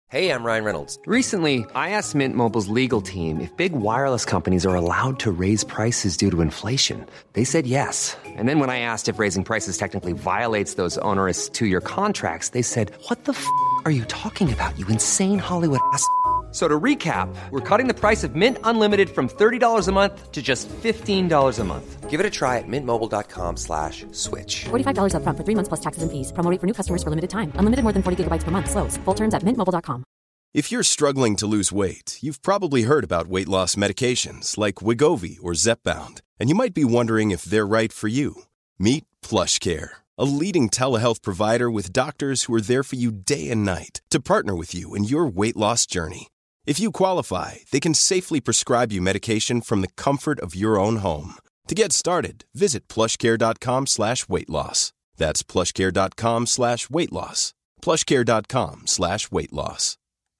Hey, I'm Ryan Reynolds. Recently, I asked Mint Mobile's legal team if big wireless companies are allowed to raise prices due to inflation. They said yes. And then when I asked if raising prices technically violates those onerous two-year contracts, they said, "What the are you talking about, you insane Hollywood ass?" So to recap, we're cutting the price of Mint Unlimited from $30 a month to just $15 a month. Give it a try at mintmobile.com/switch. $45 up front for 3 months plus taxes and fees. Promo rate for new customers for limited time. Unlimited more than 40 gigabytes per month slows. Full terms at mintmobile.com. If you're struggling to lose weight, you've probably heard about weight loss medications like Wegovy or Zepbound, and you might be wondering if they're right for you. Meet PlushCare, a leading telehealth provider with doctors who are there for you day and night to partner with you in your weight loss journey. If you qualify, they can safely prescribe you medication from the comfort of your own home. To get started, visit plushcare.com/weightloss. That's plushcare.com/weightloss. plushcare.com/weightloss.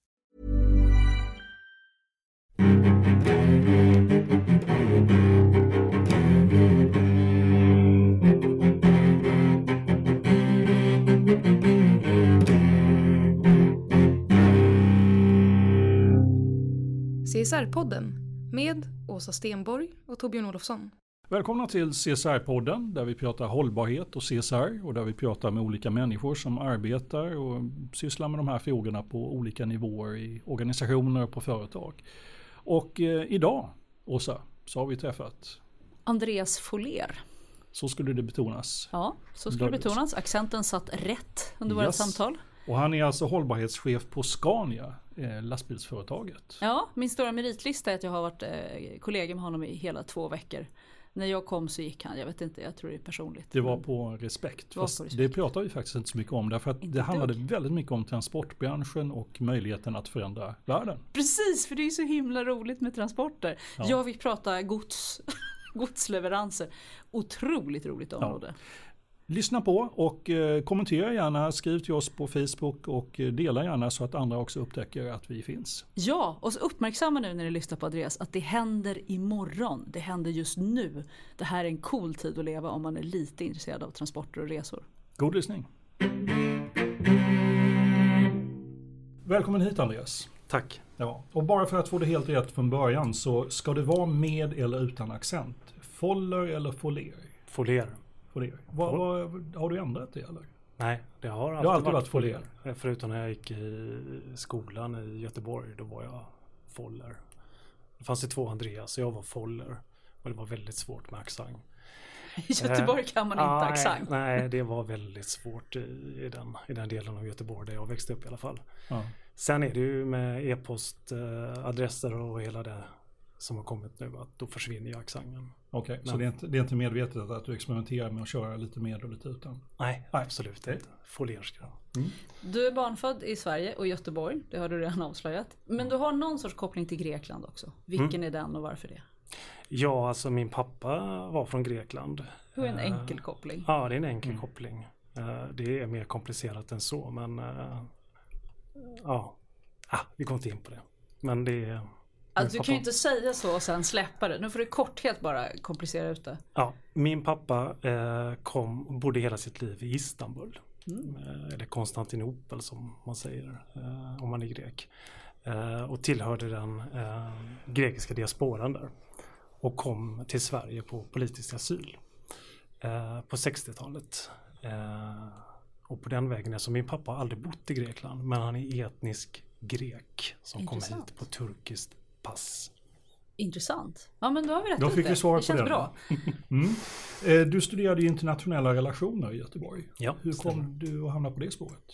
CSR-podden med Åsa Stenborg och Torbjörn Olofsson. Välkomna till CSR-podden där vi pratar hållbarhet och CSR och där vi pratar med olika människor som arbetar och sysslar med de här frågorna på olika nivåer i organisationer och på företag. Och idag, Åsa, så har vi träffat Andreas Follér. Så skulle det betonas. Ja, så skulle det betonas. Accenten satt rätt under vårt samtal. Och han är alltså hållbarhetschef på Scania, lastbilsföretaget. Ja, min stora meritlista är att jag har varit kollega med honom i hela 2 veckor. När jag kom så gick han, jag vet inte, jag tror det är personligt. Det var på respekt. Det pratar vi faktiskt inte så mycket om. Därför att det handlade väldigt mycket om transportbranschen och möjligheten att förändra världen. Precis, för det är så himla roligt med transporter. Ja. Jag fick prata godsleveranser. Otroligt roligt område. Ja. Lyssna på och kommentera gärna, skriv till oss på Facebook och dela gärna så att andra också upptäcker att vi finns. Ja, och så uppmärksamma nu när ni lyssnar på Andreas att det händer imorgon. Det händer just nu. Det här är en cool tid att leva om man är lite intresserad av transporter och resor. God lyssning. Välkommen hit, Andreas. Tack. Ja, och bara för att få det helt rätt från början så ska det vara med eller utan accent. Foller eller Follér? Follér. Har du ändrat det eller? Nej, det har alltid varit Follér. Förutom när jag gick i skolan i Göteborg, då var jag Foller. Det fanns det 2 Andreas och jag var Foller. Och det var väldigt svårt med accent. I Göteborg kan man inte accent. Nej, det var väldigt svårt i den delen av Göteborg där jag växte upp i alla fall. Ja. Sen är det ju med e-postadresser och hela det som har kommit nu att då försvinner ju accenten. Okej, så det är inte medvetet att du experimenterar med att köra lite med och lite utan? Nej, absolut inte. Follerska. Du är barnfödd i Sverige och Göteborg, det har du redan avslöjat. Men du har någon sorts koppling till Grekland också. Vilken är den och varför det? Ja, alltså min pappa var från Grekland. Hur är en enkel koppling? Ja, det är en enkel koppling. Det är mer komplicerat än så, men vi går inte in på det. Men det är... Alltså, du kan ju inte säga så och sen släppa det. Nu får du kort helt bara komplicera ut det. Ja, min pappa bodde hela sitt liv i Istanbul. Eller Konstantinopel som man säger om man är grek. Och tillhörde den grekiska diasporan där. Och kom till Sverige på politisk asyl på 60-talet. Och på den vägen är så min pappa har aldrig bott i Grekland. Men han är etnisk grek som kom hit på turkiskt pass. Intressant. Ja, men då har vi rätt. Då fick vi svar på känns det. Bra. Du studerade ju internationella relationer i Göteborg. Ja, hur kom du att hamna på det spåret?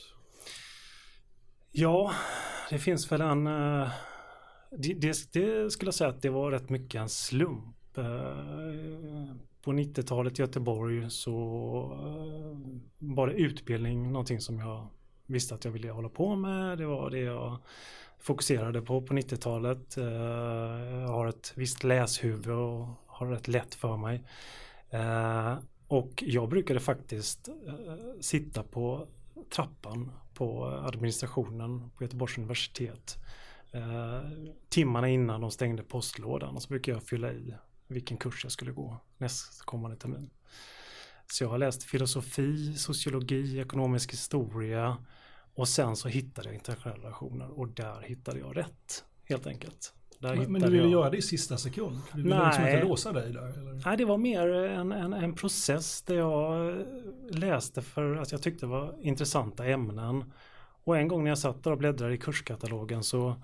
Ja, det finns väl en... Det skulle jag säga att det var rätt mycket en slump. På 90-talet i Göteborg så var det utbildning någonting som jag visste att jag ville hålla på med. Det var det jag fokuserade på 90-talet. Jag har ett visst läshuvud och har rätt lätt för mig. Och jag brukade faktiskt sitta på trappan på administrationen på Göteborgs universitet. Timmarna innan de stängde postlådan, och så brukar jag fylla i vilken kurs jag skulle gå nästkommande termin. Så jag har läst filosofi, sociologi, ekonomisk historia Och sen så hittade jag internationella relationer och där hittade jag rätt, helt enkelt. Men du ville göra det i sista sekund? Du ville liksom inte låsa dig där? Eller? Nej, det var mer en process där jag läste för att jag tyckte det var intressanta ämnen. Och en gång när jag satt där och bläddrade i kurskatalogen så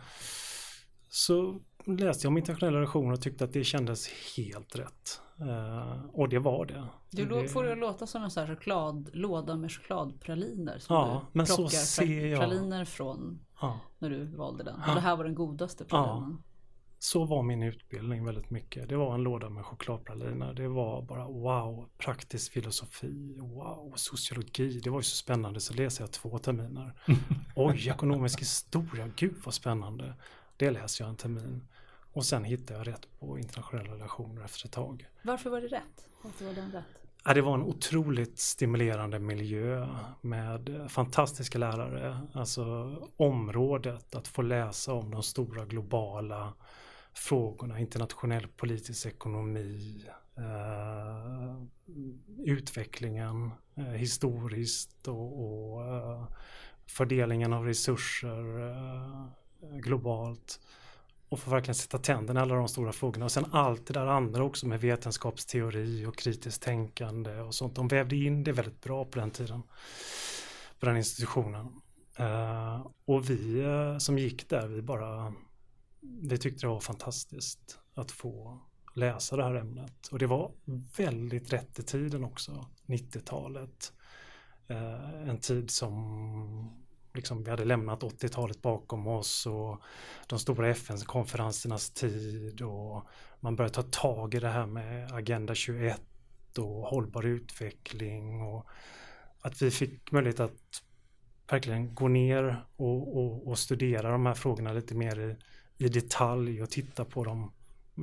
läste jag om internationella relationer och tyckte att det kändes helt rätt. Och det var det. Du får det låta som en sån här låda med chokladpraliner. Som ja, du men plockar så ser jag. Praliner från när du valde den. Och det här var den godaste pralinen. Ja. Så var min utbildning väldigt mycket. Det var en låda med chokladpraliner. Det var bara wow, praktisk filosofi, wow, sociologi. Det var ju så spännande, så läser jag 2 terminer. Oj, ekonomisk historia, gud vad spännande. Det läser jag en termin. Och sen hittade jag rätt på internationella relationer efter ett tag. Varför var det rätt? Varför var den rätt? Ja, det var en otroligt stimulerande miljö med fantastiska lärare. Alltså området, att få läsa om de stora globala frågorna, internationell politisk ekonomi, utvecklingen historiskt och fördelningen av resurser globalt. Och få verkligen sätta tänderna i alla de stora frågorna. Och sen allt det där andra också med vetenskapsteori och kritiskt tänkande och sånt. De vävde in det väldigt bra på den tiden. På den institutionen. Och vi som gick där, vi tyckte det var fantastiskt att få läsa det här ämnet. Och det var väldigt rätt i tiden också. 90-talet. En tid som liksom vi hade lämnat 80-talet bakom oss och de stora FN-konferensernas tid, och man började ta tag i det här med Agenda 21 och hållbar utveckling, och att vi fick möjlighet att verkligen gå ner och studera de här frågorna lite mer i detalj och titta på dem.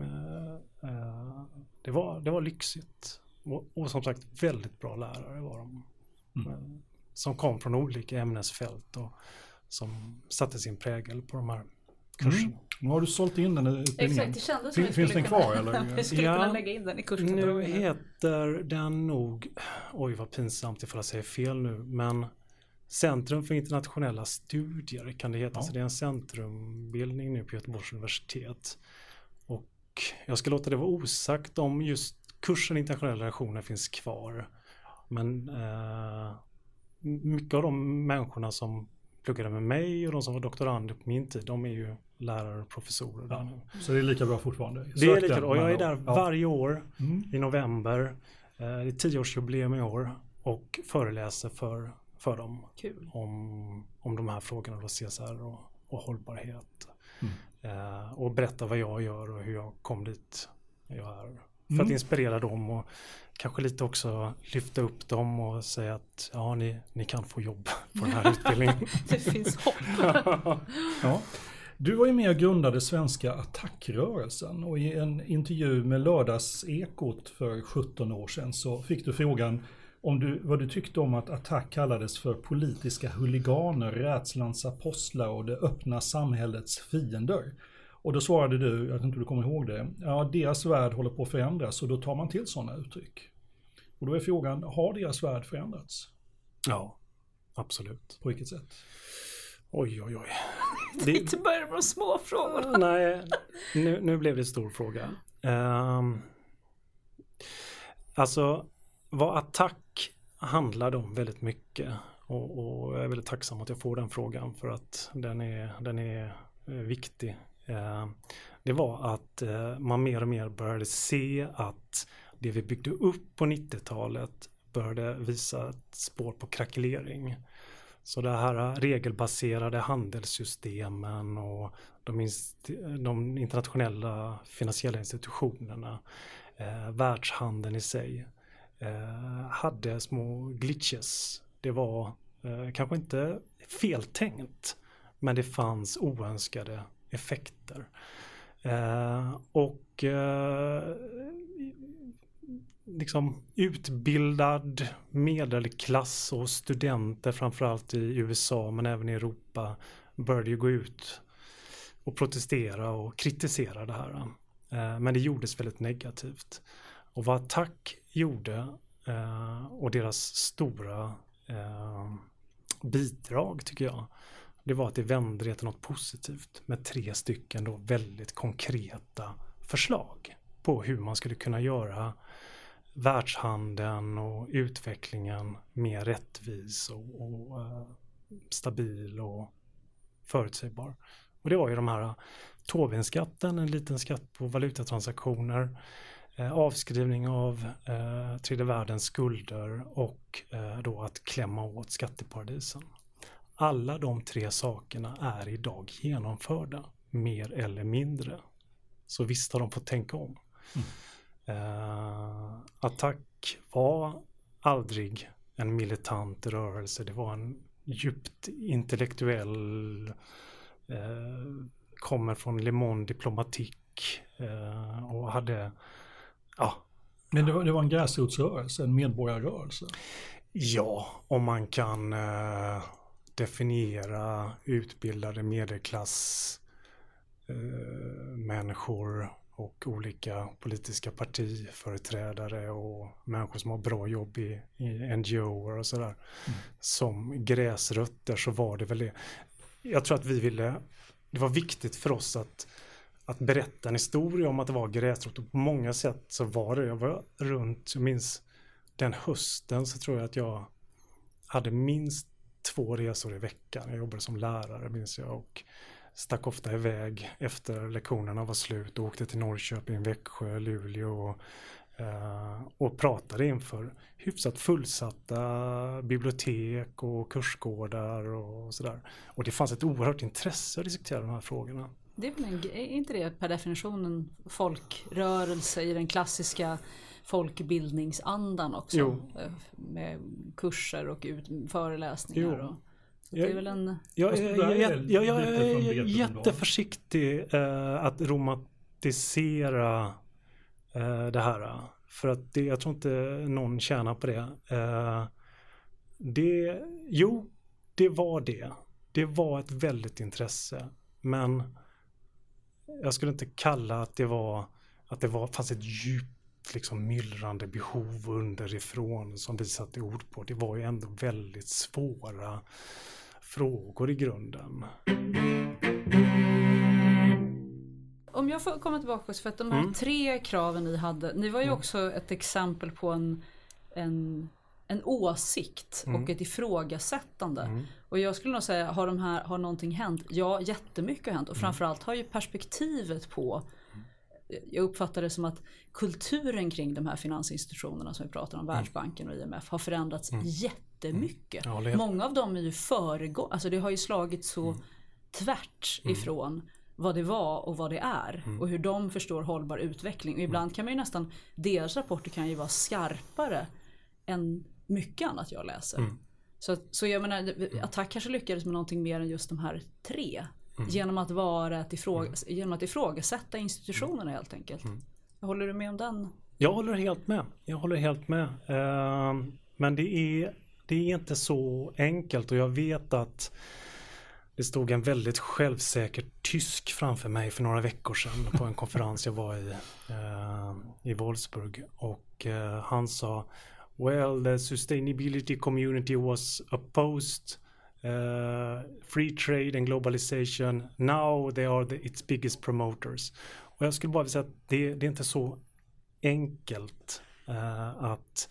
Det var lyxigt och som sagt väldigt bra lärare var de. Som kom från olika ämnesfält och som satte sin prägel på de här kurserna. Nu har du sålt in den utbildningen. Exakt, det kändes som Finns den kvar eller? Vi skulle kunna lägga in den i kurskatalogen. Nu heter den nog, oj vad pinsamt ifall jag säger fel nu, men Centrum för internationella studier kan det heta. Så det är en centrumbildning nu på Göteborgs universitet. Och jag ska låta det vara osagt om just kursen internationella relationer finns kvar. Men mycket av de människorna som pluggade med mig och de som var doktorander på min tid, de är ju lärare och professorer där nu. Så det är lika bra fortfarande? Det är lika bra, och jag är där varje år i november. Det är 10-årsjubileum i år och föreläser för dem. Kul. Om de här frågorna då, CSR och hållbarhet. Och berätta vad jag gör och hur jag kom dit jag är. För att inspirera dem och kanske lite också lyfta upp dem och säga att ja, ni kan få jobb på den här utbildningen. Det finns hopp. Ja. Du var ju med och grundade Svenska Attackrörelsen, och i en intervju med Lördagsekot för 17 år sedan så fick du frågan om vad du tyckte om att Attack kallades för politiska huliganer, rädslans apostlar och det öppna samhällets fiender. Och då svarade du, jag vet inte om du kommer ihåg det, ja, deras värld håller på att förändras och då tar man till sådana uttryck. Och då är frågan, har deras värld förändrats? Ja, absolut. På vilket sätt? Oj. Det är inte bara de små frågorna. Nej, nu blev det en stor fråga. Alltså, vad Attack handlade om väldigt mycket, och jag är väldigt tacksam att jag får den frågan för att den är viktig. Det var att man mer och mer började se att det vi byggde upp på 90-talet började visa ett spår på krackelering. Så det här regelbaserade handelssystemen och de internationella finansiella institutionerna, världshandeln i sig, hade små glitches. Det var kanske inte feltänkt, men det fanns oönskade effekter. Liksom utbildad medelklass och studenter framförallt i USA men även i Europa började ju gå ut och protestera och kritisera det här. Men det gjordes väldigt negativt. Och vad Attack gjorde och deras stora bidrag tycker jag. Det var att det vände det till något positivt med 3 stycken då väldigt konkreta förslag på hur man skulle kunna göra världshandeln och utvecklingen mer rättvis och stabil och förutsägbar. Och det var ju de här Tobin-skatten, en liten skatt på valutatransaktioner, avskrivning av tredje världens skulder och då att klämma åt skatteparadisen. Alla de 3 sakerna är idag genomförda, mer eller mindre. Så visst har de fått tänka om. Attack var aldrig en militant rörelse. Det var en djupt intellektuell, kommer från Le Monde Diplomatique och hade, Men det var en gräsrotsrörelse, en medborgarrörelse? Ja, om man kan definiera utbildade medelklass människor och olika politiska partiföreträdare och människor som har bra jobb i NGO:er och sådär som gräsrötter, så var det väl det. Jag tror att det var viktigt för oss att berätta en historia om att det var gräsrot, och på många sätt så var det. Jag var runt, jag minns den hösten så tror jag att jag hade minst 2 resor i veckan. Jag jobbade som lärare minns jag, och stack ofta iväg efter lektionerna var slut och åkte till Norrköping, Växjö, Luleå och pratade inför hyfsat fullsatta bibliotek och kursgårdar och sådär. Och det fanns ett oerhört intresse att diskutera de här frågorna. Det är väl inte det per definition en folkrörelse i den klassiska folkbildningsandan också? Jo. Med kurser och föreläsningar. Och, det är väl en... Jag är jätteförsiktig att romantisera det här. För att jag tror inte någon tjänar på det. Det var det. Det var ett väldigt intresse. Men jag skulle inte kalla att fanns ett djupt liksom myllrande behov underifrån som vi satte ord på. Det var ju ändå väldigt svåra frågor i grunden. Om jag får komma tillbaka, för att de här 3 kraven ni hade, ni var ju också ett exempel på en åsikt och ett ifrågasättande. Och jag skulle nog säga, har någonting hänt? Ja, jättemycket har hänt. Och framförallt har ju perspektivet på, jag uppfattar det som att kulturen kring de här finansinstitutionerna som vi pratar om, Världsbanken och IMF, har förändrats jättemycket. Många av dem är ju alltså det har ju slagit så tvärt ifrån vad det var och vad det är och hur de förstår hållbar utveckling. Och ibland kan man ju nästan, deras rapporter kan ju vara skarpare än mycket annat jag läser. Så jag menar, Attack kanske lyckades med någonting mer än just de här 3 genom att genom att ifrågasätta institutionerna helt enkelt. Håller du med om den? Jag håller helt med. Men det är inte så enkelt, och jag vet att det stod en väldigt självsäker tysk framför mig för några veckor sedan på en konferens jag var i Wolfsburg, och han sa, well, the sustainability community was opposed free trade and globalization. Now they are its biggest promoters. Och jag skulle bara vilja säga att det är inte så enkelt att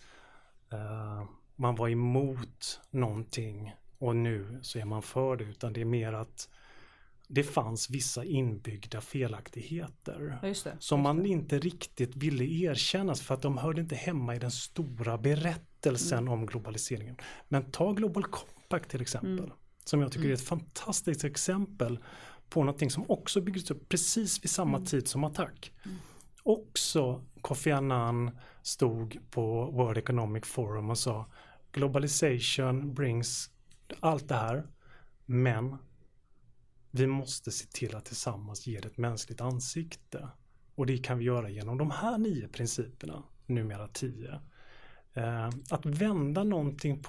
man var emot någonting och nu så är man för det, utan det är mer att det fanns vissa inbyggda felaktigheter som man inte riktigt ville erkännas för att de hörde inte hemma i den stora berättelsen om globaliseringen. Men ta Global Compact till exempel, som jag tycker är ett fantastiskt exempel på någonting som också byggdes upp precis vid samma tid som Attack. Också Kofi Annan stod på World Economic Forum och sa, globalization brings allt det här, men vi måste se till att tillsammans ge det ett mänskligt ansikte. Och det kan vi göra genom de här 9 principerna, numera 10. Att vända någonting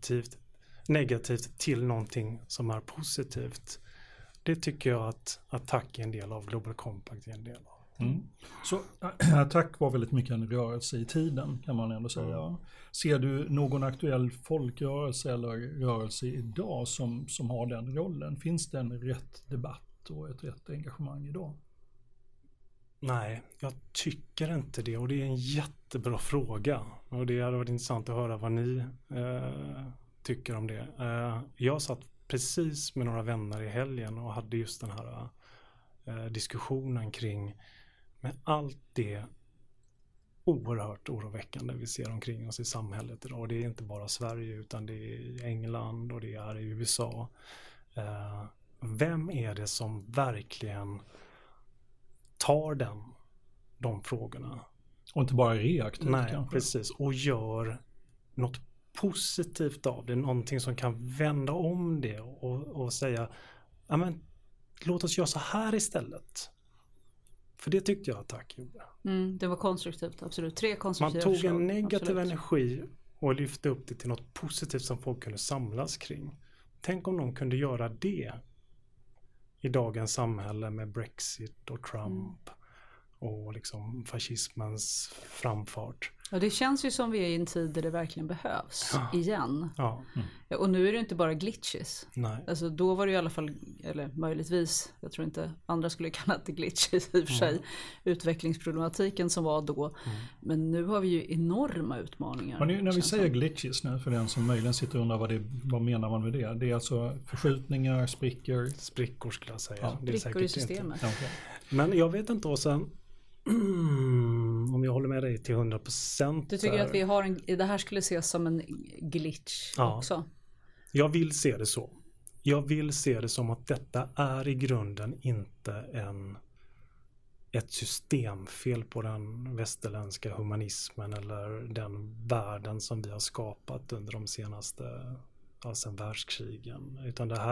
negativt till någonting som är positivt. Det tycker jag att Attack är en del av, Global Compact är en del av. Så attack var väldigt mycket en rörelse i tiden kan man ändå säga. Ser du någon aktuell folkrörelse eller rörelse idag som har den rollen? Finns det en rätt debatt och ett rätt engagemang idag? Nej, jag tycker inte det, och det är en jättebra fråga. Och det hade varit intressant att höra vad ni tycker om det. Jag satt precis med några vänner i helgen och hade just den här diskussionen kring med allt det oerhört oroväckande vi ser omkring oss i samhället idag. Och det är inte bara Sverige utan det är i England och det är i USA. Vem är det som verkligen tar de frågorna? Och inte bara reaktivt. Nej, kanske. Precis. Och gör något positivt av det. Någonting som kan vända om det och säga, ja men låt oss göra så här istället. För det tyckte jag Attack gjorde. Det var konstruktivt, absolut. 3 konstruktiva Man tog förslag, en negativ absolut. energi och lyfte upp det till något positivt som folk kunde samlas kring. Tänk om någon kunde göra det i dagens samhälle med Brexit och Trump och liksom fascismens framfart. Ja, det känns ju som vi är i en tid där det verkligen behövs igen. Ja. Och nu är det inte bara glitches. Nej. Alltså då var det i alla fall, eller möjligtvis, jag tror inte andra skulle kalla det glitches i och för sig, utvecklingsproblematiken som var då. Men nu har vi ju enorma utmaningar. Men när vi säger glitches nu, för den som möjligen sitter och undrar vad menar man med det? Det är alltså förskjutningar, Sprickor skulle jag säga. Ja, det är sprickor i systemet. Okay. Men jag vet inte, och sen om jag håller med dig till 100%. Du tycker att vi har det här skulle ses som en glitch också? Jag vill se det så. Jag vill se det som att detta är i grunden inte ett systemfel på den västerländska humanismen eller den världen som vi har skapat under de senaste sedan världskrigen. Utan det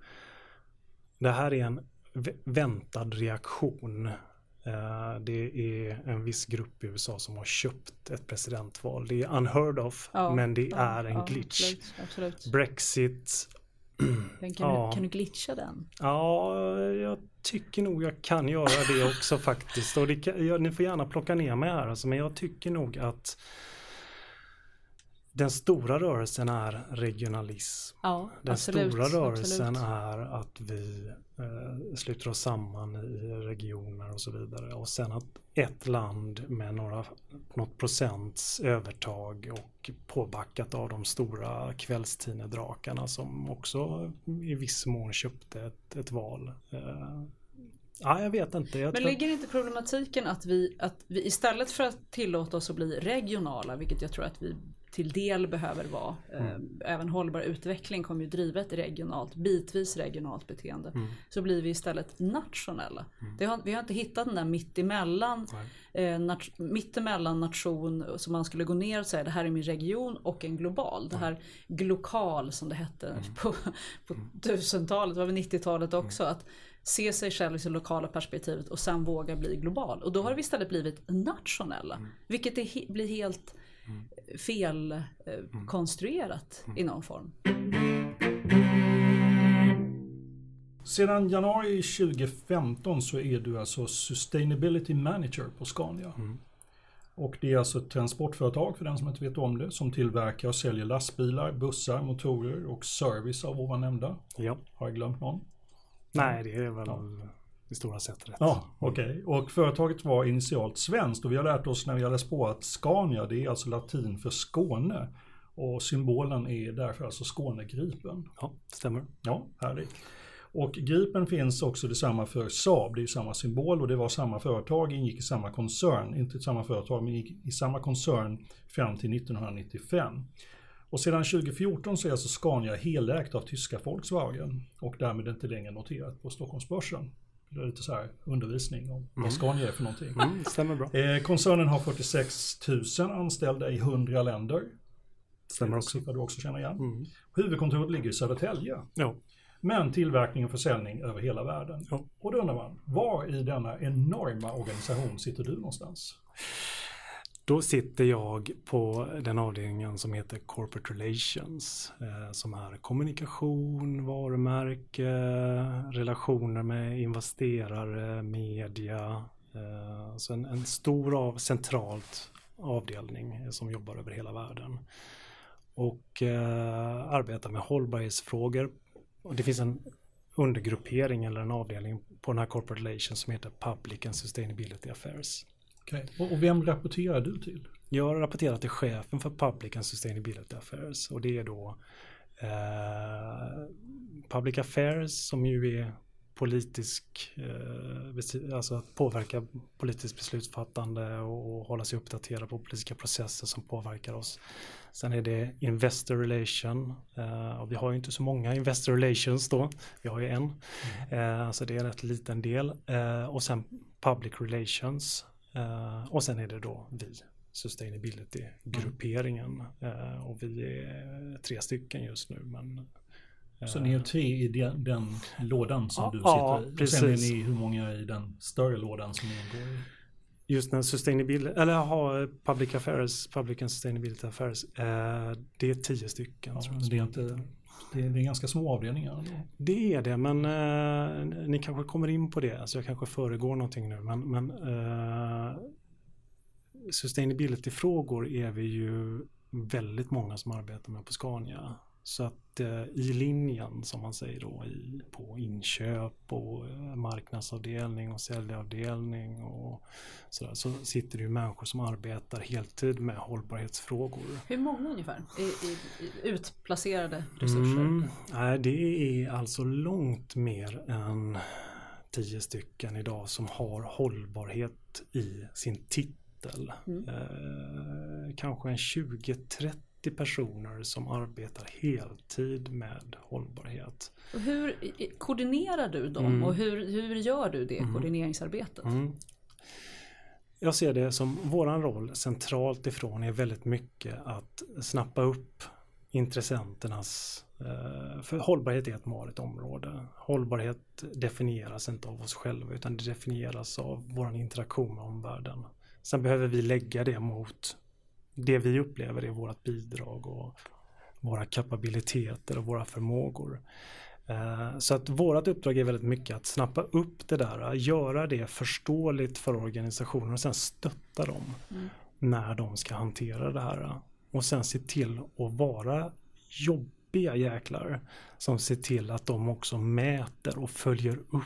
här är en väntad reaktion. Det är en viss grupp i USA som har köpt ett presidentval. Det är unheard of, men det är en glitch. Absolut. Brexit. Kan du glitcha den? Ja, jag tycker nog jag kan göra det också faktiskt. Och ni får gärna plocka ner mig här. Alltså, men jag tycker nog att den stora rörelsen är regionalism. Ja, den absolut, stora rörelsen är att vi sluter oss samman i regioner och så vidare. Och sen att ett land med något procents övertag och påbackat av de stora kvällstidnedrakarna som också i viss mån köpte ett val. Ja, jag vet inte. Men ligger inte problematiken att vi istället för att tillåta oss att bli regionala, vilket jag tror att vi till del behöver vara, även hållbar utveckling kommer ju driva ett bitvis regionalt beteende, så blir vi istället nationella. Vi har inte hittat den där mittemellan nation som man skulle gå ner och säga det här är min region och en global. Det här glokal som det hette på 1000-talet, det var väl 90-talet också, att se sig själv i det lokala perspektivet och sen våga bli global. Och då har vi istället blivit nationella, vilket blir helt fel konstruerat i någon form. Sedan januari 2015 så är du alltså Sustainability Manager på Scania. Och det är alltså ett transportföretag, för den som inte vet om det, som tillverkar och säljer lastbilar, bussar, motorer och service av ovan nämnda. Ja. Har jag glömt någon? Nej, det är väl i stora sätt rätt. Ja, okej. Och företaget var initialt svenskt och vi har lärt oss när vi har läst på att Scania, det är alltså latin för Skåne. Och symbolen är därför alltså Skånegripen. Ja, stämmer. Ja, härligt. Och Gripen finns också detsamma för Saab, det är samma symbol och det var samma företag, ingick i samma koncern, inte samma företag men gick i samma koncern fram till 1995. Och sedan 2014 så är alltså Scania helägt av tyska Volkswagen och därmed inte längre noterat på Stockholmsbörsen. Det är lite så här undervisning om vad Scania är för någonting. Stämmer bra. Koncernen har 46 000 anställda i 100 länder. Stämmer också. Det du också känner igen. Huvudkontoret ligger i Södertälje. Ja. Men tillverkning och försäljning över hela världen. Ja. Och då undrar man, var i denna enorma organisation sitter du någonstans? Då sitter jag på den avdelningen som heter Corporate Relations, som är kommunikation, varumärke, relationer med investerare, media, Så en stor centralt avdelning som jobbar över hela världen. Och arbetar med hållbarhetsfrågor. Och det finns en undergruppering eller en avdelning på den här Corporate Relations som heter Public and Sustainability Affairs. Okay. Och vem rapporterar du till? Jag rapporterar till chefen för Public and Sustainability Affairs, och det är då Public Affairs som ju är alltså att påverka politiskt beslutsfattande och hålla sig uppdaterad på politiska processer som påverkar oss. Sen är det Investor Relation, och vi har ju inte så många Investor Relations då, vi har ju en, så det är en rätt liten del, och sen Public Relations, och sen är det då vi, Sustainability-grupperingen, och vi är 3 stycken just nu, men så ni är 3 i den lådan som du sitter i. Precis. Och sen är ni hur många i den större lådan som ingår i? Just när Public Affairs, Public and Sustainability Affairs, det är 10 stycken. Ja, tror jag. Det är ganska små avdelningar. Då. Det är det, men ni kanske kommer in på det. Alltså jag kanske föregår någonting nu, men sustainability-frågor är vi ju väldigt många som arbetar med på Scania. Så att i linjen, som man säger då, på inköp och marknadsavdelning och säljavdelning och sådär, så sitter det ju människor som arbetar heltid med hållbarhetsfrågor. Hur många ungefär i utplacerade resurser? Nej, det är alltså långt mer än 10 stycken idag som har hållbarhet i sin titel. Kanske en 20-30 personer som arbetar heltid med hållbarhet. Och hur koordinerar du dem och hur gör du det koordineringsarbetet? Jag ser det som våran roll centralt ifrån är väldigt mycket att snappa upp intressenternas, för hållbarhet är ett marigt område. Hållbarhet definieras inte av oss själva, utan det definieras av våran interaktion med omvärlden. Sen behöver vi lägga det mot det vi upplever är vårt bidrag och våra kapabiliteter och våra förmågor. Så att vårt uppdrag är väldigt mycket att snappa upp det där, göra det förståeligt för organisationer och sen stötta dem när de ska hantera det här. Och sen se till att vara jobbiga jäklar som ser till att de också mäter och följer upp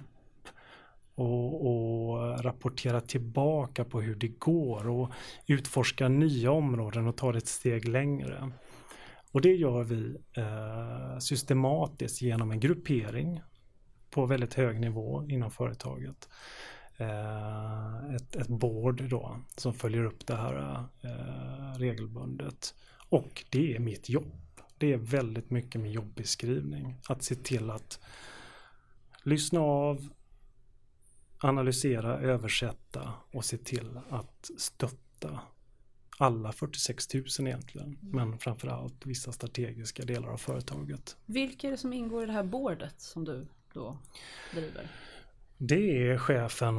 och rapportera tillbaka på hur det går och utforska nya områden och ta det ett steg längre. Och det gör vi systematiskt genom en gruppering på väldigt hög nivå inom företaget. Ett board då som följer upp det här regelbundet. Och det är mitt jobb. Det är väldigt mycket min jobbeskrivning. Att se till att lyssna av, analysera, översätta och se till att stötta alla 46 000 egentligen, men framförallt vissa strategiska delar av företaget. Vilka är det som ingår i det här boardet som du då driver? Det är chefen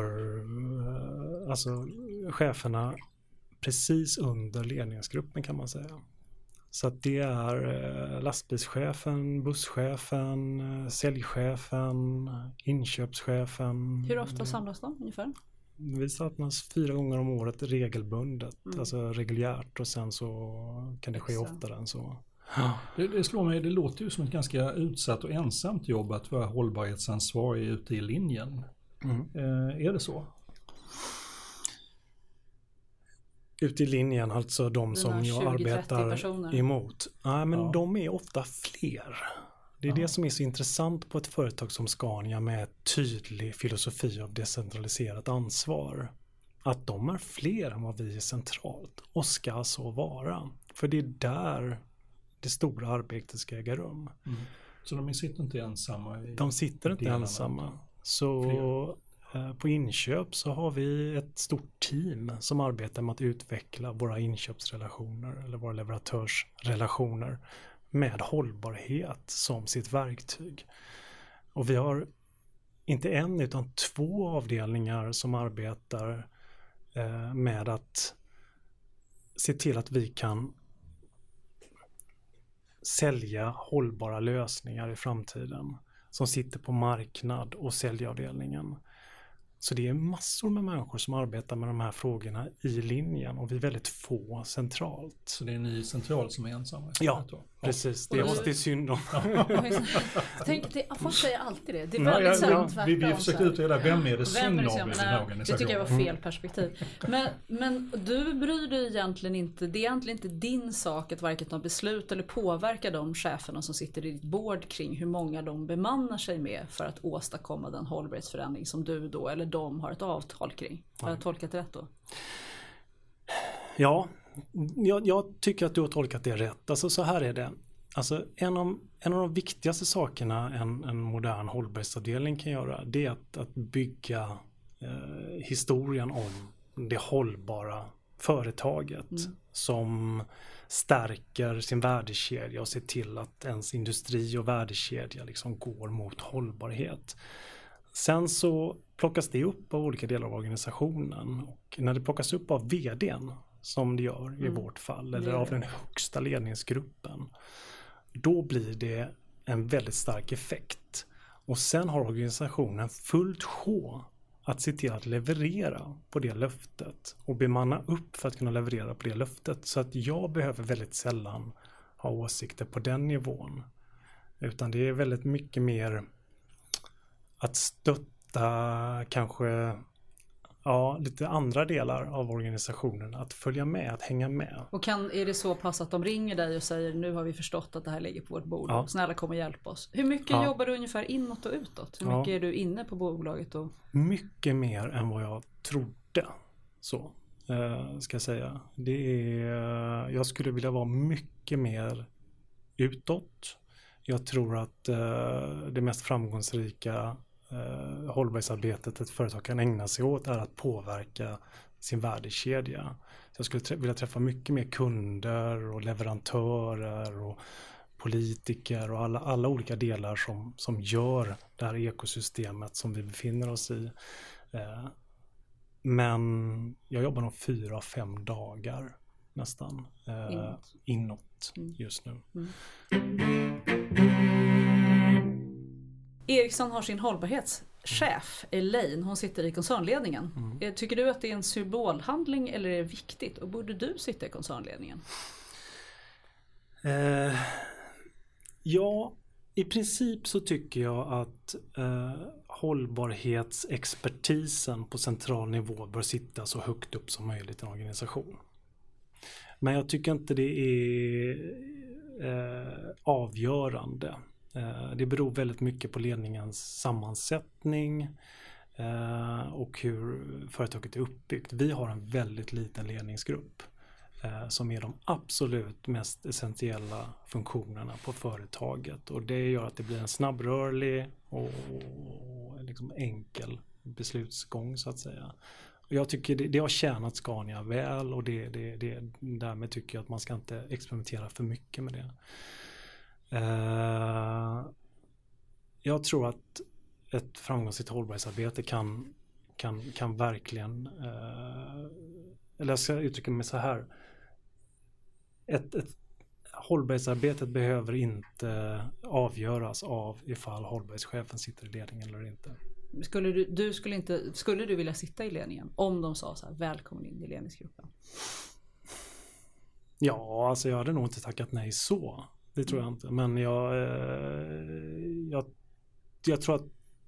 cheferna precis under ledningsgruppen kan man säga. Så att det är lastbilschefen, busschefen, säljchefen, inköpschefen. Hur ofta samlas de ungefär? Vi samlas 4 gånger om året regelbundet, alltså reguljärt, och sen så kan det ske oftare än så. Det slår mig, det låter ju som ett ganska utsatt och ensamt jobb att vara hållbarhetsansvarig ute i linjen. Är det så? Ute i linjen, alltså de som jag arbetar emot. Ja, men de är ofta fler. Det är det som är så intressant på ett företag som Scania med tydlig filosofi av decentraliserat ansvar. Att de är fler än vad vi är centralt och ska så vara. För det är där det stora arbetet ska äga rum. Så de sitter inte ensamma? De sitter inte ensamma. Så på inköp så har vi ett stort team som arbetar med att utveckla våra inköpsrelationer eller våra leverantörsrelationer med hållbarhet som sitt verktyg. Och vi har inte en utan 2 avdelningar som arbetar med att se till att vi kan sälja hållbara lösningar i framtiden, som sitter på marknad och säljavdelningen. Så det är massor med människor som arbetar med de här frågorna i linjen och vi är väldigt få centralt. Så det är ni centralt som är ensamma? Ja, precis. Det är synd om. Folk säger alltid det. Det är väldigt tvärtom. Vi försökte utreda vem är det synd om i den här organisationen. Det tycker jag var fel perspektiv. Men du bryr dig egentligen inte, det är egentligen inte din sak att varken ta beslut eller påverka de cheferna som sitter i ditt board kring hur många de bemannar sig med för att åstadkomma den hållbarhetsförändring som du då eller de har ett avtal kring. Har jag tolkat det rätt då? Ja, jag tycker att du har tolkat det rätt. Alltså så här är det. Alltså en av de viktigaste sakerna en modern hållbarhetsavdelning kan göra, det är att bygga historien om det hållbara företaget som stärker sin värdekedja och ser till att ens industri och värdekedja liksom går mot hållbarhet. Sen så plockas det upp av olika delar av organisationen och när det plockas upp av vdn som det gör i vårt fall eller av den högsta ledningsgruppen, då blir det en väldigt stark effekt. Och sen har organisationen fullt sjå att se till att leverera på det löftet och bemanna upp för att kunna leverera på det löftet. Så att jag behöver väldigt sällan ha åsikter på den nivån. Utan det är väldigt mycket mer att stötta kanske lite andra delar av organisationen, att följa med, att hänga med. Och är det så pass att de ringer dig och säger nu har vi förstått att det här ligger på vårt bord, snälla kom och hjälp oss. Hur mycket jobbar du ungefär inåt och utåt? Hur mycket är du inne på bolaget? Mycket mer än vad jag trodde, så ska jag säga. Jag skulle vilja vara mycket mer utåt. Jag tror att det mest framgångsrika hållbarhetsarbetet ett företag kan ägna sig åt är att påverka sin värdekedja. Så jag skulle vilja träffa mycket mer kunder och leverantörer och politiker och alla olika delar som gör det här ekosystemet som vi befinner oss i. Men jag jobbar nog 4-5 dagar nästan inåt just nu. Ericsson har sin hållbarhetschef, Elaine. Hon sitter i koncernledningen. Tycker du att det är en symbolhandling eller är det viktigt? Och borde du sitta i koncernledningen? Ja, i princip så tycker jag att hållbarhetsexpertisen på central nivå bör sitta så högt upp som möjligt i en organisation. Men jag tycker inte det är avgörande. Det beror väldigt mycket på ledningens sammansättning och hur företaget är uppbyggt. Vi har en väldigt liten ledningsgrupp som är de absolut mest essentiella funktionerna på företaget. Och det gör att det blir en snabbrörlig och liksom enkel beslutsgång så att säga. Och jag tycker det har tjänat Scania väl och därmed tycker jag att man ska inte experimentera för mycket med det. Jag tror att ett framgångsrikt hållbarhetsarbete kan verkligen eller jag ska uttrycka mig så här, ett hållbarhetsarbetet behöver inte avgöras av ifall hållbarhetschefen sitter i ledningen eller inte. Skulle du vilja sitta i ledningen om de sa så här, välkommen in i ledningsgruppen? Ja, alltså jag hade nog inte tackat nej så. Det tror jag inte. Men jag tror att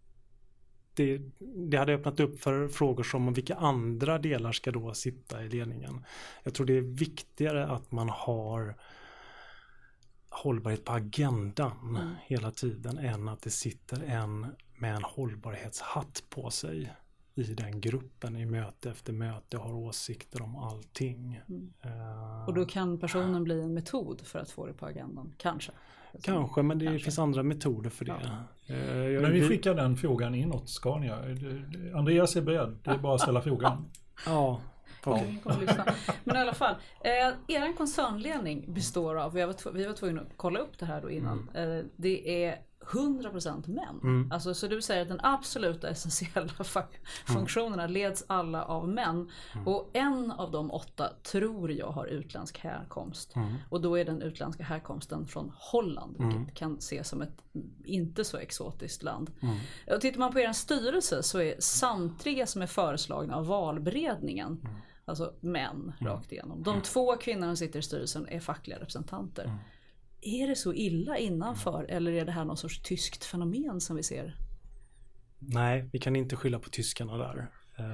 det hade öppnat upp för frågor som vilka andra delar ska då sitta i ledningen. Jag tror det är viktigare att man har hållbarhet på agendan hela tiden än att det sitter en med en hållbarhetshatt på sig i den gruppen i möte efter möte har åsikter om allting. Och då kan personen bli en metod för att få det på agendan, kanske? Kanske, men det finns andra metoder för det. Ja. Men vi skickar den frågan inåt Scania. Andreas är beredd, det är bara att ställa frågan. Ja. Okay. Men i alla fall, er koncernledning består av, vi var tvungna att kolla upp det här då innan, det är 100% män. Alltså, så du säger att den absoluta essentiella funktionerna leds alla av män. Och en av de 8 tror jag har utländsk härkomst. Och då är den utländska härkomsten från Holland, vilket kan ses som ett inte så exotiskt land. Och tittar man på er styrelse så är samtliga som är föreslagna av valberedningen alltså män rakt igenom. De 2 kvinnorna som sitter i styrelsen är fackliga representanter. Är det så illa innanför eller är det här någon sorts tyskt fenomen som vi ser? Nej, vi kan inte skylla på tyskarna där.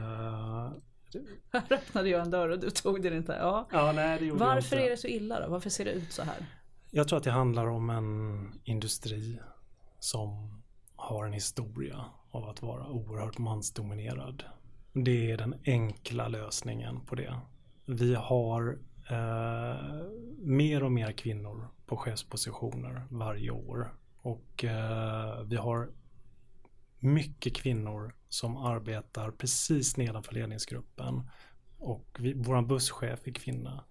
Här öppnade jag en dörr och du tog den inte. Ja, nej, det gjorde varför jag inte. är det så illa då? Varför ser det ut så här? Jag tror att det handlar om en industri som har en historia av att vara oerhört mansdominerad. Det är den enkla lösningen på det. Vi har mer och mer kvinnor på chefspositioner varje år. Och vi har mycket kvinnor som arbetar precis nedanför ledningsgruppen. Och vår busschef är kvinna.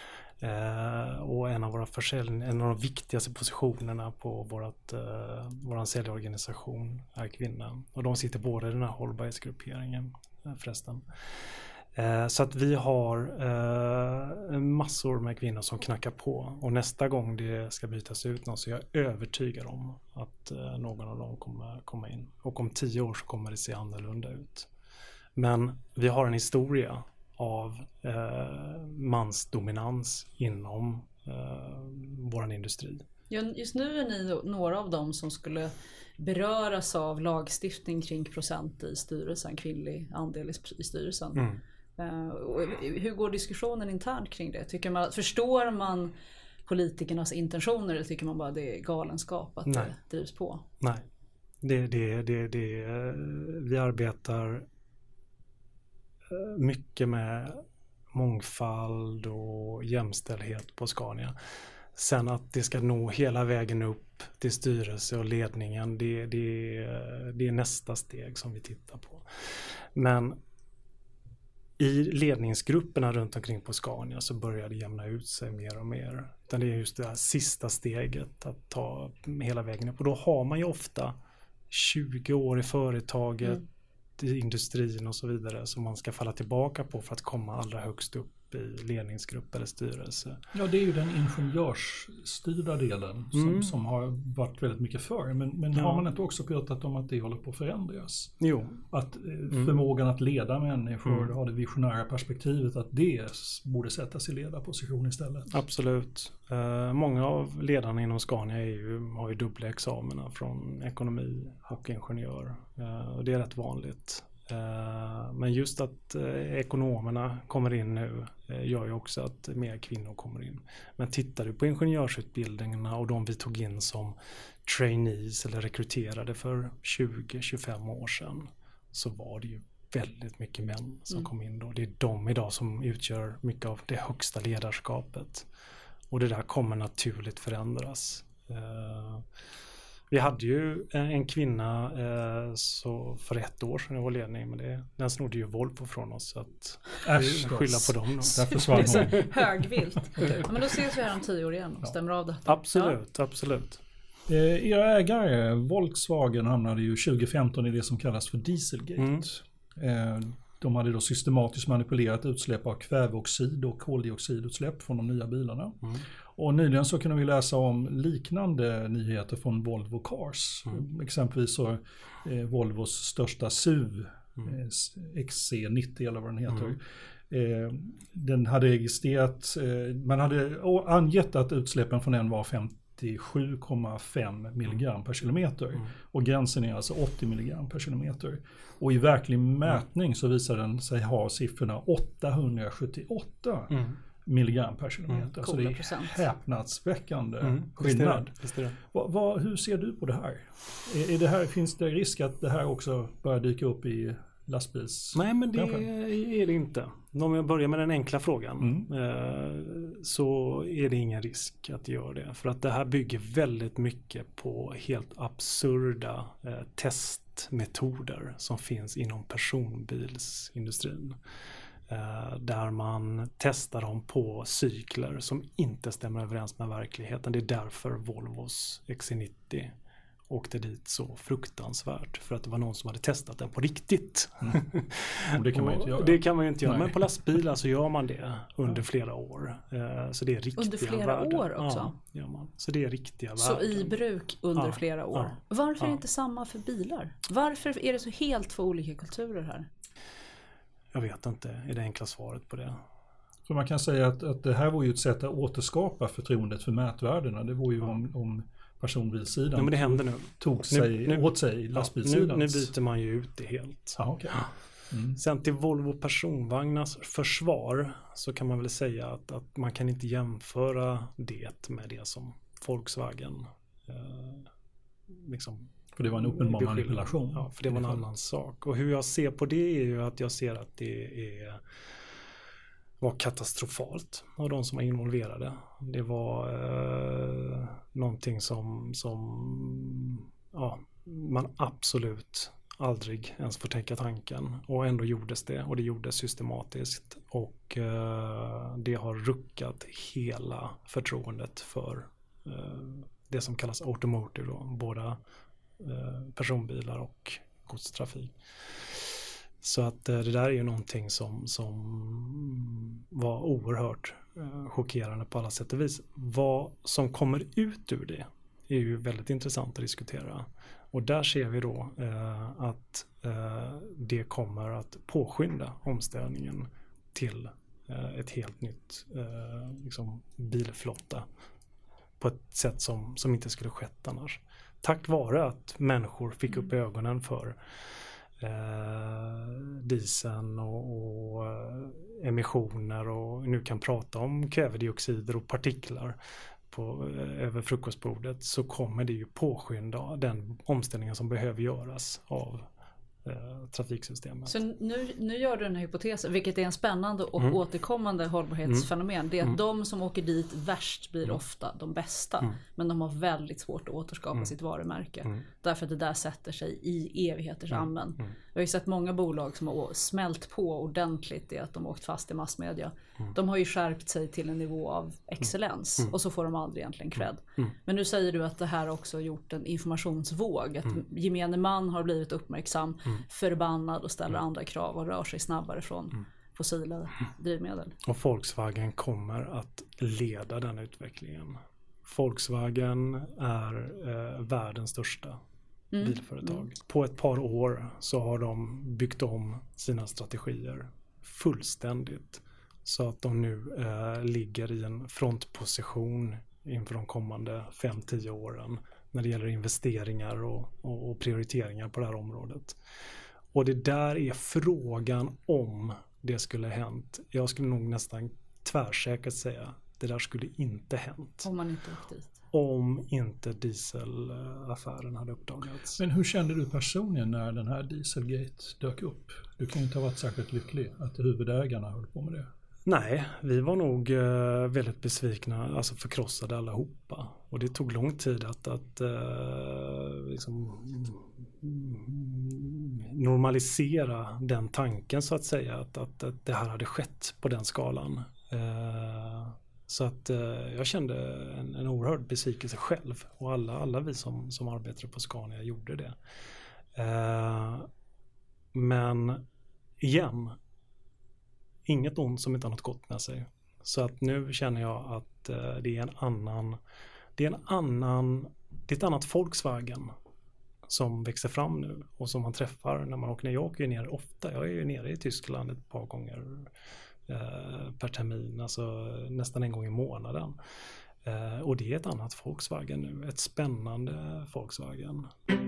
Och en av de viktigaste positionerna på våran säljorganisation är kvinna. Och de sitter båda i den här hållbarhetsgrupperingen förresten. Så att vi har massor med kvinnor som knackar på. Och nästa gång det ska bytas ut någon så är jag övertygad om att någon av dem kommer komma in. Och om 10 år så kommer det se annorlunda ut. Men vi har en historia av mansdominans inom våran industri. Just nu är ni några av dem som skulle beröras av lagstiftning kring procent i styrelsen, kvinnlig andel i styrelsen. Hur går diskussionen internt kring det? Förstår man politikernas intentioner eller tycker man bara det är galenskap att det drivs på? Nej, vi arbetar mycket med mångfald och jämställdhet på Scania. Sen att det ska nå hela vägen upp till styrelse och ledningen, det är nästa steg som vi tittar på. Men i ledningsgrupperna runt omkring på Scania så börjar det jämna ut sig mer och mer. Utan det är just det här sista steget att ta hela vägen upp. Och då har man ju ofta 20 år i företaget, i industrin och så vidare som man ska falla tillbaka på för att komma allra högst upp i ledningsgrupp eller styrelse. Ja, det är ju den ingenjörsstyrda delen som har varit väldigt mycket för. Men har man inte också pratat om att det håller på att förändras? Jo. Att förmågan att leda människor, ha det visionära perspektivet, att det borde sättas i ledarposition istället. Absolut. Många av ledarna inom Scania har ju dubbla examina från ekonomi och ingenjör. Och det är rätt vanligt. Men just att ekonomerna kommer in nu gör ju också att mer kvinnor kommer in. Men tittar du på ingenjörsutbildningarna och de vi tog in som trainees eller rekryterade för 20-25 år sedan så var det ju väldigt mycket män som kom in då. Det är de idag som utgör mycket av det högsta ledarskapet. Och det där kommer naturligt förändras. Vi hade ju en kvinna så för 1 år sedan i vår ledning, men den snodde ju Volvo från oss så att skylla på dem. Det är så högvilt. Ja, men då ses vi här om 10 år igen och stämmer av detta. Absolut. Era ägare, Volkswagen, hamnade ju 2015 i det som kallas för Dieselgate. De hade då systematiskt manipulerat utsläpp av kväveoxid och koldioxidutsläpp från de nya bilarna. Och nyligen så kunde vi läsa om liknande nyheter från Volvo Cars. Exempelvis så Volvos största SUV, XC90 eller vad den heter. Den hade registrerat, man hade angett att utsläppen från den var 57,5 milligram per kilometer. Och gränsen är alltså 80 milligram per kilometer. Och i verklig mätning så visar den sig ha siffrorna 878 milligram per kilometer. Så det är häpnadsväckande skillnad. Visst är det. Hur ser du på det här? Finns det risk att det här också börjar dyka upp i lastbils? Nej, men det är det inte. Om jag börjar med den enkla frågan så är det ingen risk att göra det. För att det här bygger väldigt mycket på helt absurda testmetoder som finns inom personbilsindustrin. Där man testar dem på cykler som inte stämmer överens med verkligheten. Det är därför Volvos XC90 åkte dit så fruktansvärt för att det var någon som hade testat den på riktigt. Det kan man ju inte göra. Det kan man ju inte göra, men på lastbilar så gör man det under flera år. Så det är riktiga under flera värden. År också? Ja, gör man. Så det är riktiga så värden. Så i bruk under flera år. Varför är det inte samma för bilar? Varför är det så helt två olika kulturer här? Jag vet inte, är det enkla svaret på det. För man kan säga att det här var ju ett sätt att återskapa förtroendet för mätvärdena. Det var ju om personbilssidan men det händer nu. Tog sig åt sig lastbilssidan. Nu byter man ju ut det helt. Okay. Sen till Volvo personvagnars försvar så kan man väl säga att man kan inte jämföra det med det som Volkswagen liksom. För det var en uppenbar manipulation. Ja, för det var en annan sak. Och hur jag ser på det är ju att jag ser att det var katastrofalt av de som var involverade. Det var någonting som man absolut aldrig ens får tänka tanken. Och ändå gjordes det, och det gjordes systematiskt. Och det har ruckat hela förtroendet för det som kallas automotive då, båda personbilar och godstrafik. Så att det där är ju någonting som var oerhört chockerande på alla sätt och vis. Vad som kommer ut ur det är ju väldigt intressant att diskutera. Och där ser vi då att det kommer att påskynda omställningen till ett helt nytt bilflotta på ett sätt som inte skulle skett annars. Tack vare att människor fick upp ögonen för dieseln och emissioner och nu kan prata om kvävedioxider och partiklar över frukostbordet, så kommer det ju påskynda den omställningen som behöver göras av trafiksystemet. Så nu gör du den här hypotesen, vilket är en spännande och återkommande hållbarhetsfenomen. Det är att de som åker dit värst blir ofta de bästa. Men de har väldigt svårt att återskapa sitt varumärke. Därför att det där sätter sig i evigheters amen. Vi har ju sett många bolag som har smält på ordentligt i att de åkt fast i massmedia. De har ju skärpt sig till en nivå av excellens och så får de aldrig egentligen cred. Men nu säger du att det här också har gjort en informationsvåg. Att gemene man har blivit uppmärksam, förbannad och ställer andra krav och rör sig snabbare från fossila drivmedel. Och Volkswagen kommer att leda den utvecklingen. Volkswagen är världens största bilföretag. På ett par år så har de byggt om sina strategier fullständigt. Så att de nu ligger i en frontposition inför de kommande 5-10 åren när det gäller investeringar och prioriteringar på det här området. Och det där är frågan om det skulle hänt. Jag skulle nog nästan tvärsäkert säga det där skulle inte hänt. Om man inte åkt dit. Om inte dieselaffären hade uppdagats. Men hur kände du personligen när den här Dieselgate dök upp? Du kan ju inte ha varit särskilt lycklig att huvudägarna höll på med det. Nej, vi var nog väldigt besvikna, alltså förkrossade allihopa. Och det tog lång tid att normalisera den tanken så att säga, att det här hade skett på den skalan. Så att jag kände en oerhörd besvikelse själv, och alla vi som arbetade på Scania gjorde det. Men igen, inget ont som inte har något gott med sig. Så att nu känner jag att det är ett annat Volkswagen som växer fram nu och som man träffar när man åker ner. Jag åker ju ner ofta. Jag är ju nere i Tyskland ett par gånger per termin, alltså nästan en gång i månaden. Och det är ett annat Volkswagen nu, ett spännande Volkswagen.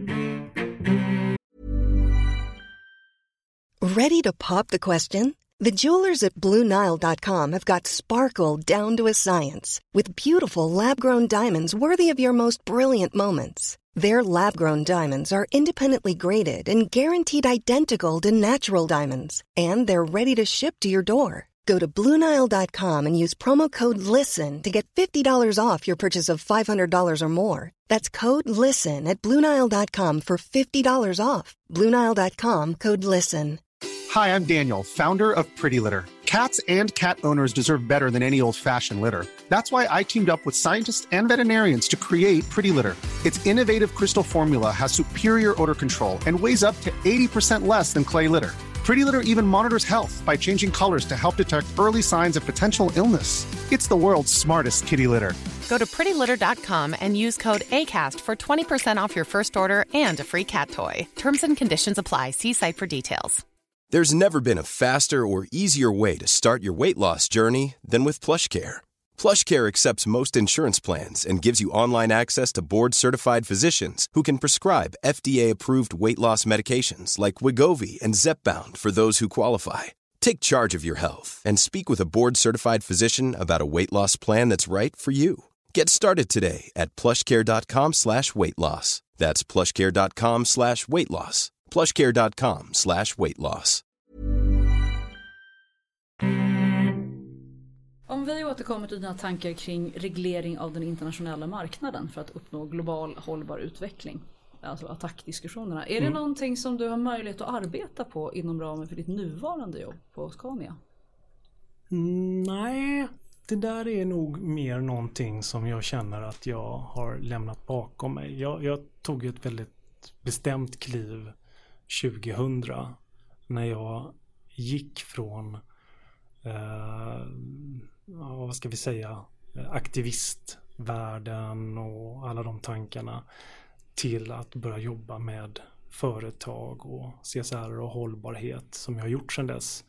Ready to pop the question? The jewelers at BlueNile.com have got sparkle down to a science with beautiful lab-grown diamonds worthy of your most brilliant moments. Their lab-grown diamonds are independently graded and guaranteed identical to natural diamonds, and they're ready to ship to your door. Go to BlueNile.com and use promo code LISTEN to get $50 off your purchase of $500 or more. That's code LISTEN at BlueNile.com for $50 off. BlueNile.com, code LISTEN. Hi, I'm Daniel, founder of Pretty Litter. Cats and cat owners deserve better than any old-fashioned litter. That's why I teamed up with scientists and veterinarians to create Pretty Litter. Its innovative crystal formula has superior odor control and weighs up to 80% less than clay litter. Pretty Litter even monitors health by changing colors to help detect early signs of potential illness. It's the world's smartest kitty litter. Go to prettylitter.com and use code ACAST for 20% off your first order and a free cat toy. Terms and conditions apply. See site for details. There's never been a faster or easier way to start your weight loss journey than with PlushCare. PlushCare accepts most insurance plans and gives you online access to board-certified physicians who can prescribe FDA-approved weight loss medications like Wegovy and Zepbound for those who qualify. Take charge of your health and speak with a board-certified physician about a weight loss plan that's right for you. Get started today at plushcare.com/weightloss. That's plushcare.com/weightloss. plushcare.com/weightloss. Om vi återkommer till dina tankar kring reglering av den internationella marknaden för att uppnå global hållbar utveckling, alltså attackdiskussionerna. Är det någonting som du har möjlighet att arbeta på inom ramen för ditt nuvarande jobb på Scania? Nej, det där är nog mer någonting som jag känner att jag har lämnat bakom mig. Jag tog ett väldigt bestämt kliv 2000 när jag gick från vad ska vi säga, aktivistvärlden och alla de tankarna till att börja jobba med företag och CSR och hållbarhet som jag har gjort sedan dess.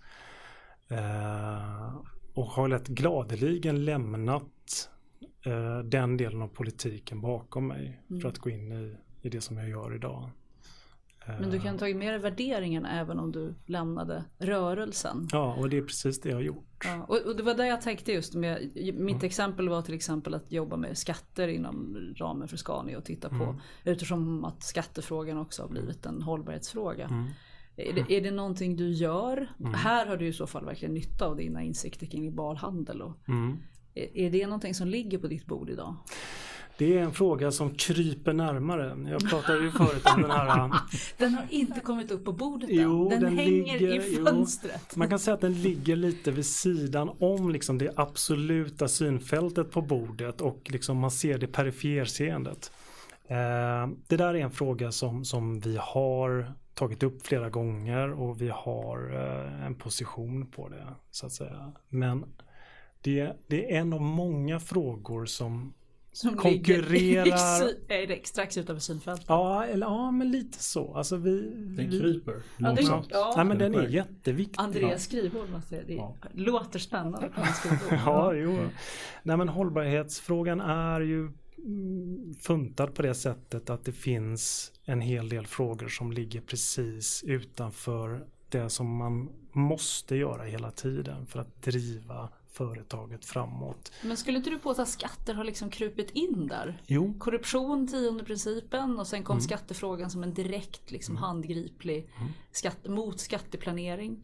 Och har lätt gladeligen lämnat den delen av politiken bakom mig för att gå in i det som jag gör idag. Men du kan ha tagit med dig värderingen även om du lämnade rörelsen. Ja, och det är precis det jag har gjort. Ja, och det var det jag tänkte just med. Mitt exempel var till exempel att jobba med skatter inom ramen för Scania och titta på, utifrån att skattefrågan också har blivit en hållbarhetsfråga. Är det någonting du gör? Här har du i så fall verkligen nytta av dina insikter kring global handel. Är det någonting som ligger på ditt bord idag? Det är en fråga som kryper närmare. Jag pratade ju förut om den här... Den har inte kommit upp på bordet än. Den hänger i fönstret. Man kan säga att den ligger lite vid sidan om liksom det absoluta synfältet på bordet och liksom man ser det periferseendet. Det där är en fråga som vi har tagit upp flera gånger och vi har en position på det, så att säga. Men det är en av många frågor som konkurrerar strax utanför synfältet. Ja, men lite så. Alltså den kryper. Ja, men den är jätteviktig. Andreas skrivbord låter spännande på hans skrivbord. Ja, jo. Nej, men hållbarhetsfrågan är ju funtad på det sättet att det finns en hel del frågor som ligger precis utanför det som man måste göra hela tiden för att driva företaget framåt. Men skulle inte du påstå att skatter har liksom krupit in där? Jo. Korruption, 10:e principen, och sen kom skattefrågan som en direkt liksom handgriplig mot skatteplanering.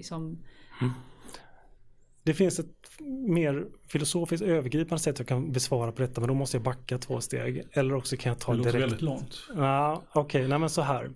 Det finns ett mer filosofiskt övergripande sätt jag kan besvara på detta, men då måste jag backa 2 steg. Eller också kan jag ta det direkt. Det låter väldigt långt. Ja, okej. Nej, men så här.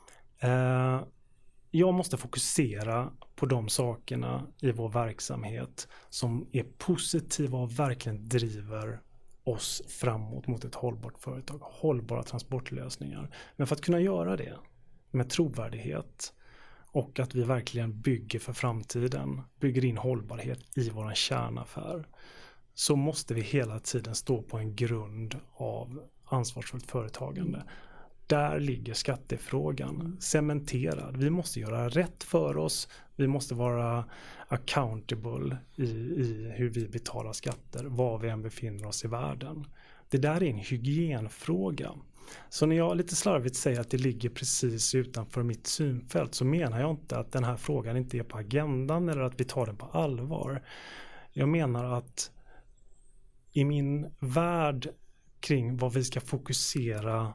Jag måste fokusera på de sakerna i vår verksamhet som är positiva och verkligen driver oss framåt mot ett hållbart företag. Hållbara transportlösningar. Men för att kunna göra det med trovärdighet och att vi verkligen bygger för framtiden, bygger in hållbarhet i vår kärnaffär, så måste vi hela tiden stå på en grund av ansvarsfullt företagande. Där ligger skattefrågan cementerad. Vi måste göra rätt för oss. Vi måste vara accountable i hur vi betalar skatter, var vi än befinner oss i världen. Det där är en hygienfråga. Så när jag lite slarvigt säger att det ligger precis utanför mitt synfält, så menar jag inte att den här frågan inte är på agendan eller att vi tar den på allvar. Jag menar att i min värld kring vad vi ska fokusera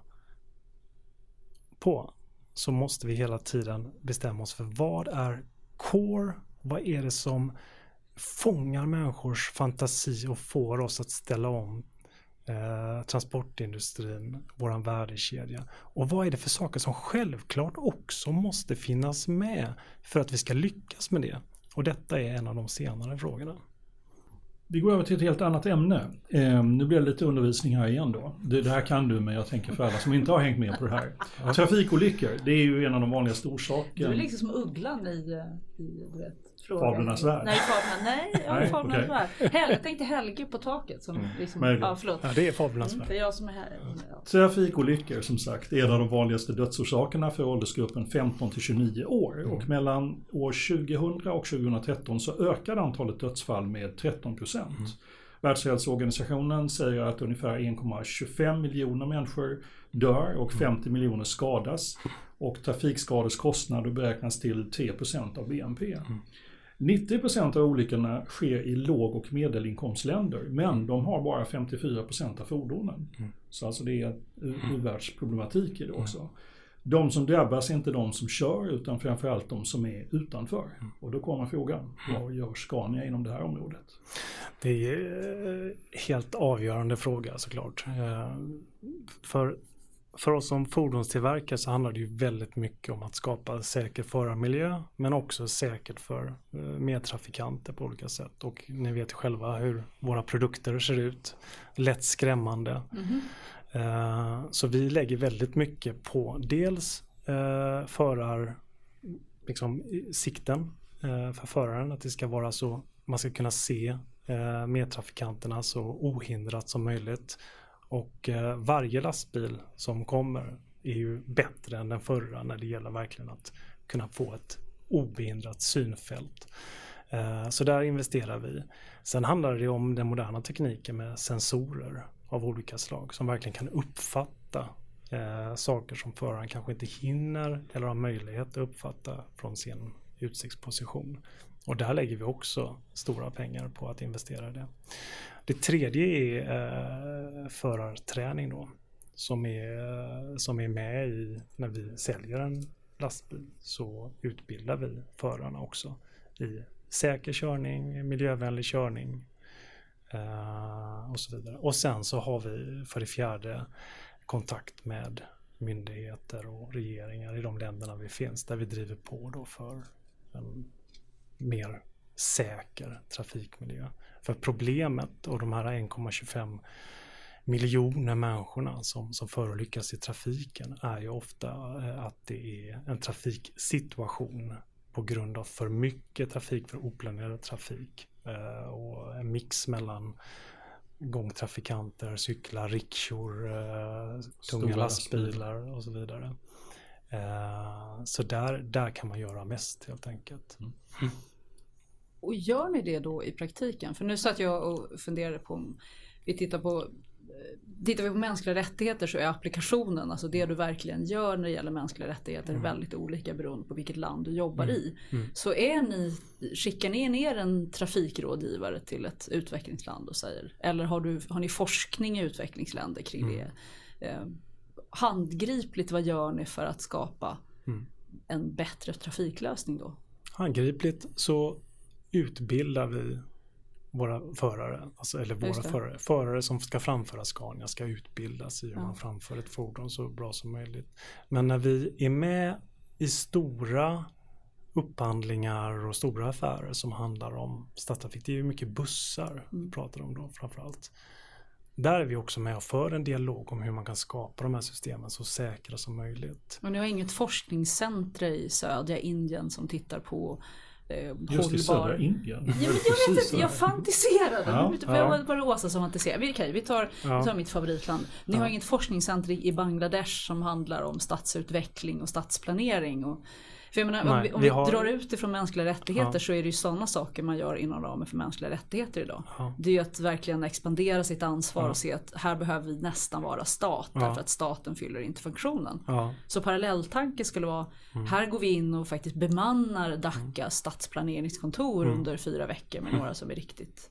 på, så måste vi hela tiden bestämma oss för vad är core, vad är det som fångar människors fantasi och får oss att ställa om transportindustrin, våran värdekedja, och vad är det för saker som självklart också måste finnas med för att vi ska lyckas med det. Och detta är en av de senare frågorna. Vi går över till ett helt annat ämne. Nu blir det lite undervisning här igen då. Det här kan du, men jag tänker för alla som inte har hängt med på det här. Trafikolyckor, det är ju en av de vanligaste orsakerna. Du är liksom som ugglan i du vet, frågan. Fablernas värld. Nej, Fablernas värld. Jag tänkte Helge på taket. Som liksom, förlåt. Ja, det är Fablernas värld. Det är jag som är här. Ja. Trafikolyckor som sagt är en av de vanligaste dödsorsakerna för åldersgruppen 15-29 år. Och mellan år 2000 och 2013 så ökade antalet dödsfall med 13%. Världshälsoorganisationen säger att ungefär 1,25 miljoner människor dör och 50 miljoner skadas. Och trafikskadors kostnader beräknas till 3% av BNP. 90% av olyckorna sker i låg- och medelinkomstländer, men de har bara 54% av fordonen. Så alltså det är u-världsproblematik i det också. De som drabbas är inte de som kör, utan framförallt de som är utanför. Och då kommer frågan, vad gör Scania inom det här området? Det är en helt avgörande fråga såklart. För oss som fordonstillverkare så handlar det ju väldigt mycket om att skapa säker förarmiljö, men också säkert för medtrafikanter på olika sätt. Och ni vet själva hur våra produkter ser ut, lätt skrämmande. Så vi lägger väldigt mycket på dels sikten för föraren, att det ska vara så, man ska kunna se medtrafikanterna så ohindrat som möjligt. Och varje lastbil som kommer är ju bättre än den förra när det gäller verkligen att kunna få ett obehindrat synfält. Så där investerar vi. Sen handlar det om den moderna tekniken med sensorer av olika slag som verkligen kan uppfatta saker som föraren kanske inte hinner eller har möjlighet att uppfatta från sin utsiktsposition. Och där lägger vi också stora pengar på att investera i det. Det tredje är förarträning då, som är med i när vi säljer en lastbil, så utbildar vi förarna också i säker körning, miljövänlig körning och så vidare. Och sen så har vi för det fjärde kontakt med myndigheter och regeringar i de länderna vi finns, där vi driver på då för en mer säker trafikmiljö. För problemet och de här 1,25 miljoner människorna som förolyckas i trafiken är ju ofta att det är en trafiksituation på grund av för mycket trafik, för oplanerad trafik och en mix mellan gångtrafikanter, cyklar, rickshor, tunga lastbilar och så vidare. Så där kan man göra mest helt enkelt. Och gör ni det då i praktiken? För nu satt jag och funderade på, om vi tittar vi på mänskliga rättigheter, så är applikationen, alltså det du verkligen gör när det gäller mänskliga rättigheter, väldigt olika beroende på vilket land du jobbar i. Så skickar ni ner en trafikrådgivare till ett utvecklingsland och säger, eller har ni forskning i utvecklingsländer kring det? Handgripligt, vad gör ni för att skapa en bättre trafiklösning då? Handgripligt så utbildar vi våra förare, förare som ska framföra Scania ska utbildas i hur man framför ett fordon så bra som möjligt. Men när vi är med i stora upphandlingar och stora affärer som handlar om stadstrafik, det är ju mycket bussar vi pratar om då framförallt. Där är vi också med och för en dialog om hur man kan skapa de här systemen så säkra som möjligt. Och ni har inget forskningscenter i södra Indien som tittar på just i södra Indien? Jag vet inte, jag fantiserade. Jag var Åsa som fantiserade. Okej, vi tar mitt favoritland. Ni har inget forskningscenter i Bangladesh som handlar om stadsutveckling och stadsplanering och för jag menar, om vi drar ut ifrån mänskliga rättigheter så är det ju sådana saker man gör inom ramen för mänskliga rättigheter idag. Det är ju att verkligen expandera sitt ansvar och se att här behöver vi nästan vara stat därför att staten fyller inte funktionen. Så parallelltanke skulle vara, här går vi in och faktiskt bemannar Dhaka stadsplaneringskontor under 4 veckor med några som är riktigt...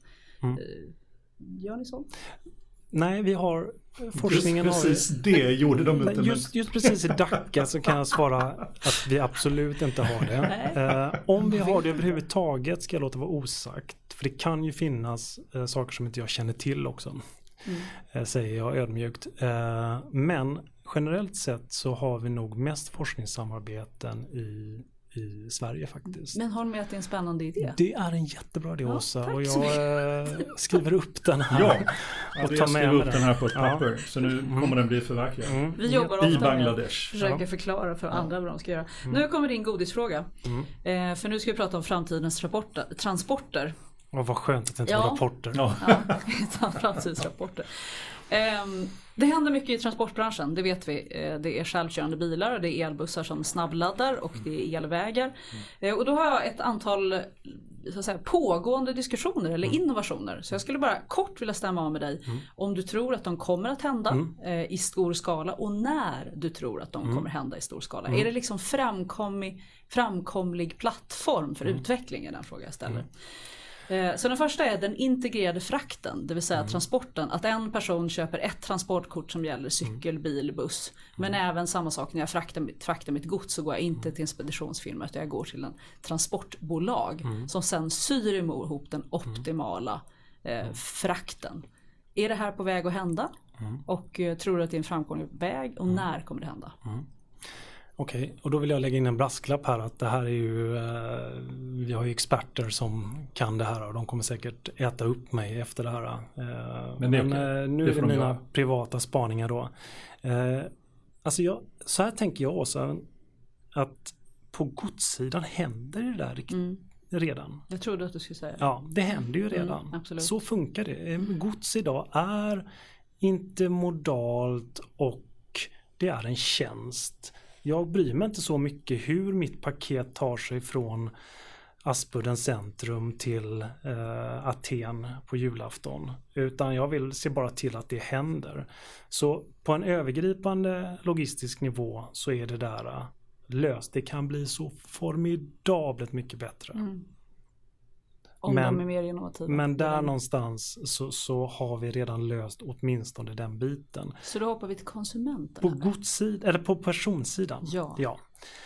Gör ni så? Nej, vi har forskningen precis det gjorde de inte. Just precis i Dhaka så kan jag svara att vi absolut inte har det. Om vi har det överhuvudtaget ska jag låta vara osagt. För det kan ju finnas saker som inte jag känner till också. Säger jag ödmjukt. Men generellt sett så har vi nog mest forskningssamarbeten i Sverige faktiskt. Men håll med att det är en spännande idé. Det är en jättebra idé, Åsa, tack och så jag skriver upp den här. Och tar med upp den här på ett papper. Så nu kommer den bli förverkligad. Vi jobbar ofta i Bangladesh. Försöker förklara för andra vad de ska göra. Nu kommer din godisfråga. För nu ska vi prata om framtidens transporter. Och vad skönt att det inte var rapporter. Framtidsrapporter. Det händer mycket i transportbranschen, det vet vi. Det är självkörande bilar, det är elbussar som snabbladdar och det är elvägar. Och då har jag ett antal så att säga, pågående diskussioner eller innovationer. Så jag skulle bara kort vilja stämma av med dig om du tror att de kommer att hända i stor skala och när du tror att de kommer hända i stor skala. Är det liksom framkomlig plattform för utveckling i den fråga jag ställer? Så den första är den integrerade frakten, det vill säga transporten. Att en person köper ett transportkort som gäller cykel, bil, buss. Men även samma sak när jag fraktar mitt gods, så går jag inte till en speditionsfirma utan jag går till en transportbolag som sen syr ihop den optimala frakten. Är det här på väg att hända? Och tror du att det är en framkomlig väg? Och när kommer det hända? Okej, och då vill jag lägga in en brasklapp här att det här är ju, vi har ju experter som kan det här och de kommer säkert äta upp mig efter det här. Men nu är det mina privata spaningar då. Alltså så här tänker jag också, att på godssidan händer det där redan. Jag trodde att du skulle säga det. Ja, det händer ju redan. Så funkar det. Gods idag är intermodalt och det är en tjänst. Jag bryr mig inte så mycket hur mitt paket tar sig från Aspudden centrum till Aten på julafton. Utan jag vill se bara till att det händer. Så på en övergripande logistisk nivå så är det där löst. Det kan bli så formidabelt mycket bättre. Om de är mer innovativa. Men där någonstans så har vi redan löst åtminstone den biten. Så då hoppar vi till konsumenten? På godssidan, eller på personsidan. Ja.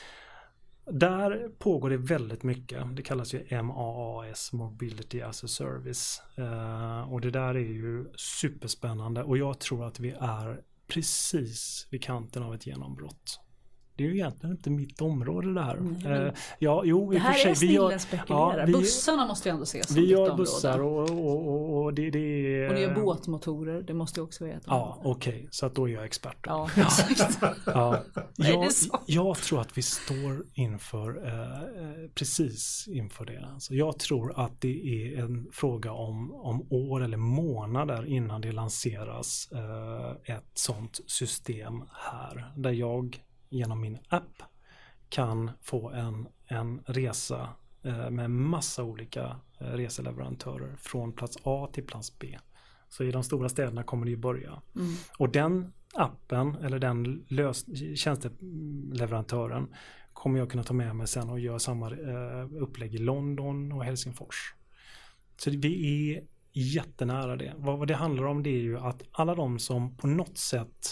Där pågår det väldigt mycket. Det kallas ju MAAS, Mobility as a Service. Och det där är ju superspännande. Och jag tror att vi är precis vid kanten av ett genombrott. Det är ju egentligen inte mitt område det här. Det här är snillen spekulerar. Bussarna måste ju ändå ses som vi ditt gör område. bussar och det är... Och det är båtmotorer, det måste ju också vara ett område. Ja, okej. Så att då är jag expert. Ja, exakt. Jag tror att vi står inför precis inför det. Alltså jag tror att det är en fråga om år eller månader innan det lanseras ett sånt system här. Där jag genom min app kan få en resa med massa olika reseleverantörer från plats A till plats B. Så i de stora städerna kommer det ju börja. Och den appen eller den tjänsteleverantören kommer jag kunna ta med mig sen och göra samma upplägg i London och Helsingfors. Så vi är jättenära det. Vad det handlar om det är ju att alla de som på något sätt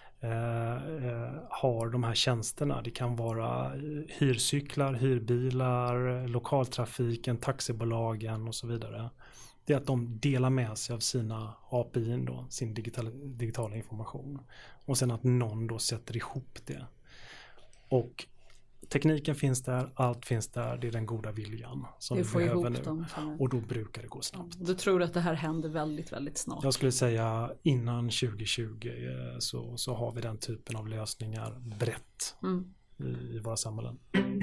har de här tjänsterna. Det kan vara hyrcyklar, hyrbilar, lokaltrafiken, taxibolagen och så vidare. Det är att de delar med sig av sina API då, sin digitala information. Och sen att någon då sätter ihop det. Och tekniken finns där, allt finns där, det är den goda viljan som vi behöver nu. Och då brukar det gå snabbt. Du tror att det här händer väldigt, väldigt snart? Jag skulle säga innan 2020 så har vi den typen av lösningar brett i våra samhällen.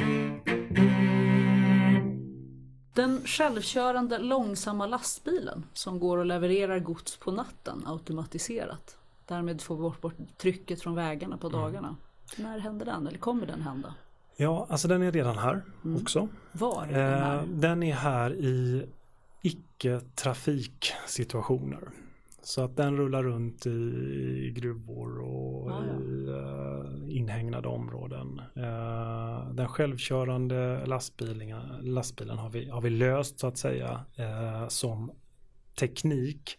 Den självkörande långsamma lastbilen som går och levererar gods på natten automatiserat. Därmed får vi bort trycket från vägarna på dagarna. När händer den eller kommer den hända? Ja, alltså den är redan här också. Var är den här? Den är här i icke-trafiksituationer. Så att den rullar runt i gruvor och i inhägnade områden. Den självkörande lastbilen har vi löst så att säga som teknik.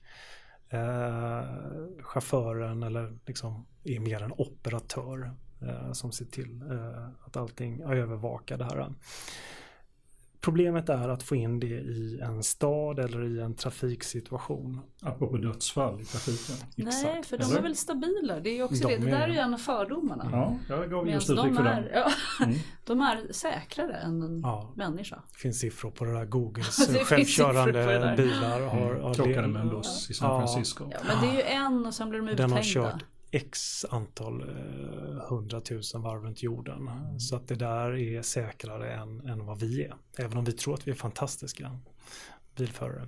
Chauffören eller liksom är mer en operatör som ser till att allting övervakar det här. Problemet är att få in det i en stad eller i en trafiksituation. Apropå dödsfall i trafiken. Nej, för de är väl stabila. Det är ju också det. Det där är ju en av fördomarna. Ja, jag gav just uttryck för den. De är säkrare än en människa. Det finns siffror på det där. Googles självkörande bilar. Krockade med en buss i San Francisco. Ja, men det är ju en och sen blir de uthängda. Den har kört x antal 100 000 varv runt jorden. Så att det där är säkrare än vad vi är. Även om vi tror att vi är fantastiska bilförare.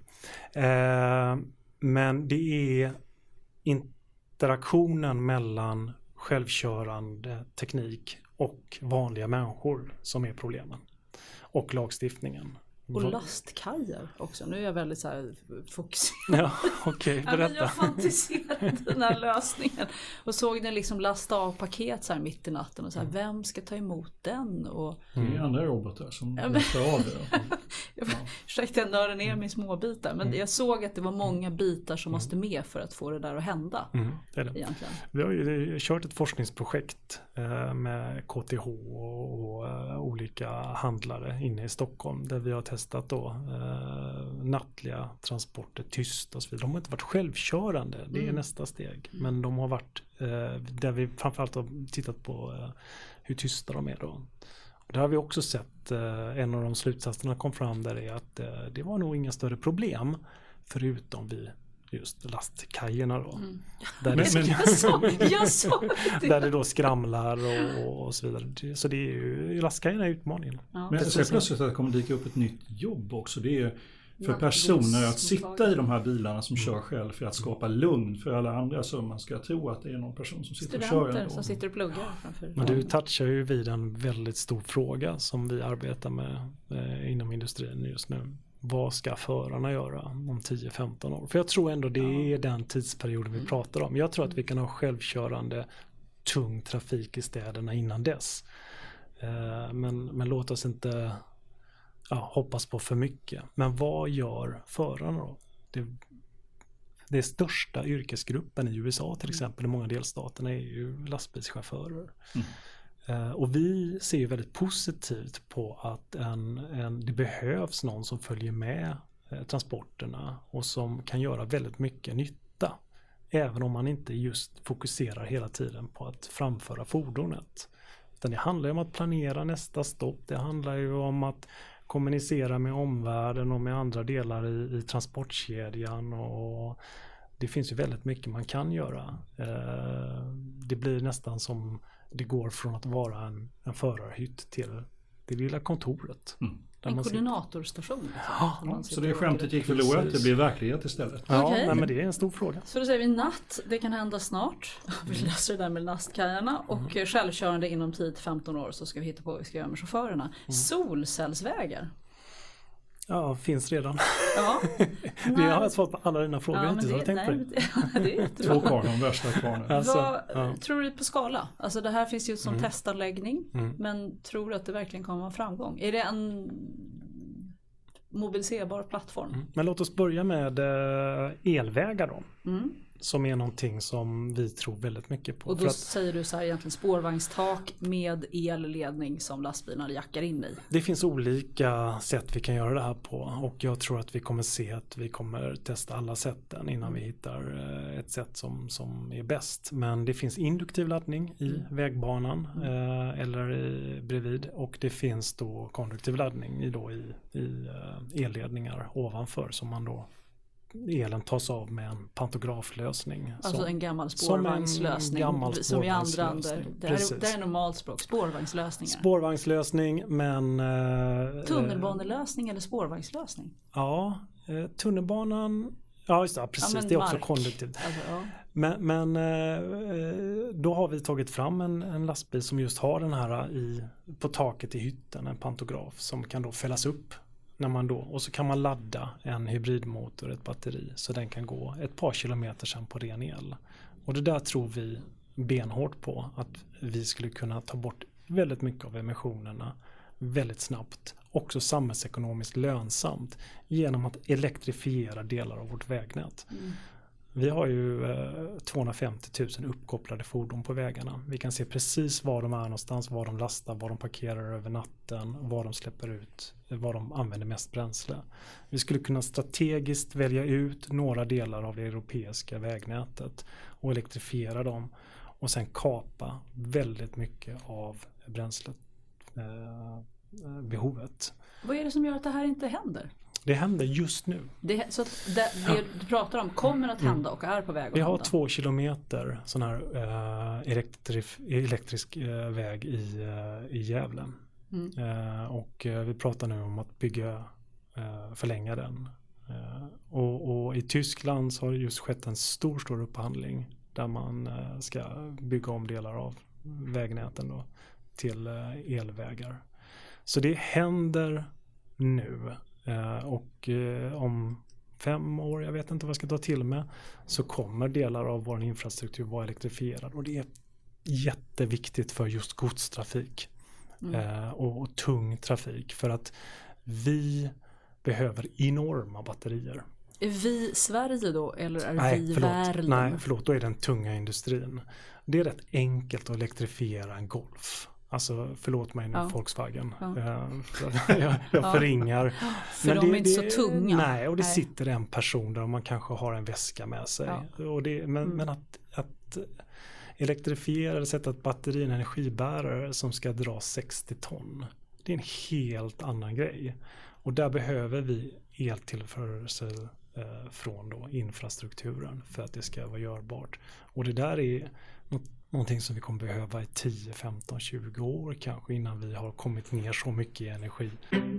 Men det är interaktionen mellan självkörande teknik och vanliga människor som är problemen. Och lagstiftningen. Och lastkajer också. Nu är jag väldigt så här fokuserad. Ja, okej, berätta. Jag fantiserade den här lösningen. Och såg den liksom lasta av paket så här mitt i natten. Och så här, vem ska ta emot den? Och det är andra robotar som lastar av det. Ursäkta, jag nördade ner mig i små bitar. Men jag såg att det var många bitar som måste med för att få det där att hända. Det är det. Egentligen. Vi har ju kört ett forskningsprojekt med KTH och olika handlare inne i Stockholm. Där vi har testat då nattliga transporter tyst och så vidare. De har inte varit självkörande, det är nästa steg. Men de har varit där vi framförallt har tittat på hur tysta de är då. Och där har vi också sett en av de slutsatserna kom fram där är att det var nog inga större problem förutom vid just lastkajerna då. Där där det då skramlar och så vidare. Så det är ju, lastkajerna är utmaningen. Ja. Men så plötsligt att det kommer dyka upp ett nytt jobb också. Det är ju för personer att sitta i de här bilarna som kör själv för att skapa lugn för alla andra, så man ska tro att det är någon person som sitter och kör. Studenter som sitter och pluggar framför. Men du touchar ju vid en väldigt stor fråga som vi arbetar med inom industrin just nu. Vad ska förarna göra om 10-15 år? För jag tror ändå det är den tidsperioden vi pratar om. Jag tror att vi kan ha självkörande tung trafik i städerna innan dess. Men låt oss inte hoppas på för mycket. Men vad gör förarna då? Det största yrkesgruppen i USA till exempel i många delstaterna är ju lastbilschaufförer. Och vi ser ju väldigt positivt på att det behövs någon som följer med transporterna och som kan göra väldigt mycket nytta. Även om man inte just fokuserar hela tiden på att framföra fordonet. Utan det handlar ju om att planera nästa stopp. Det handlar ju om att kommunicera med omvärlden och med andra delar i transportkedjan. Och det finns ju väldigt mycket man kan göra. Det blir nästan som det går från att vara en förarhytt till det lilla kontoret. En koordinatorstation. Så det skämtet gick förlorat, det blir verklighet istället. Ja, men det är en stor fråga. Så då säger vi natt, det kan hända snart. Vi löser det där med lastkajarna. Och självkörande inom 10-15 år så ska vi hitta på vad vi ska göra med chaufförerna. Solcellsvägar. Ja, finns redan. Ja. Vi har svarat på alla dina frågor hittills. Det är två kvar, de värsta kvar nu. Vad tror du på skala? Alltså det här finns ju som testanläggning. Men tror du att det verkligen kommer vara framgång? Är det en mobiliserbar plattform? Men låt oss börja med elvägar då. Som är någonting som vi tror väldigt mycket på. Och då säger du så här egentligen spårvagnstak med elledning som lastbilarna jackar in i. Det finns olika sätt vi kan göra det här på. Och jag tror att vi kommer se att vi kommer testa alla sätten innan vi hittar ett sätt som är bäst. Men det finns induktiv laddning i vägbanan eller bredvid. Och det finns då konduktiv laddning i elledningar ovanför som man då elen tas av med en pantograflösning. Alltså en gammal spårvagnslösning. Som i andra använder. Det är normalt språk. Spårvagnslösningar. Spårvagnslösning, men tunnelbanelösning eller spårvagnslösning? Ja, tunnelbanan. Ja, just det, precis. Det är också konduktivt. Alltså, Men då har vi tagit fram en lastbil som just har den här på taket i hytten, en pantograf som kan då fällas upp. Och så kan man ladda en hybridmotor, ett batteri, så den kan gå ett par kilometer sedan på ren el. Och det där tror vi benhårt på, att vi skulle kunna ta bort väldigt mycket av emissionerna väldigt snabbt. Också samhällsekonomiskt lönsamt genom att elektrifiera delar av vårt vägnät. Vi har ju 250 000 uppkopplade fordon på vägarna. Vi kan se precis var de är någonstans, var de lastar, var de parkerar över natten, var de släpper ut, var de använder mest bränsle. Vi skulle kunna strategiskt välja ut några delar av det europeiska vägnätet och elektrifiera dem och sen kapa väldigt mycket av bränslebehovet. Vad är det som gör att det här inte händer? Det händer just nu. Så att det du pratar om kommer att hända och är på väg att Vi har hända. 2 kilometer sån här elektrisk väg i Gävle. Och vi pratar nu om att förlänga den. Och i Tyskland så har det just skett en stor upphandling där man ska bygga om delar av vägnäten då, till elvägar. Så det händer nu. Och om 5 år, jag vet inte vad jag ska ta till med, så kommer delar av vår infrastruktur vara elektrifierad. Och det är jätteviktigt för just godstrafik och tung trafik. För att vi behöver enorma batterier. Är vi Sverige då eller är vi världen? Nej, förlåt, då är den tunga industrin. Det är rätt enkelt att elektrifiera en Golf. Alltså förlåt mig nu Volkswagen. Jag förringar. För men de är inte så tunga. Nej, och det sitter en person där och man kanske har en väska med sig. Och men att elektrifiera eller sätta ett batteri i en energibärare som ska dra 60 ton. Det är en helt annan grej. Och där behöver vi eltillförelse från då infrastrukturen för att det ska vara görbart. Och det där är någonting som vi kommer behöva i 10, 15, 20 år kanske innan vi har kommit ner så mycket i energi.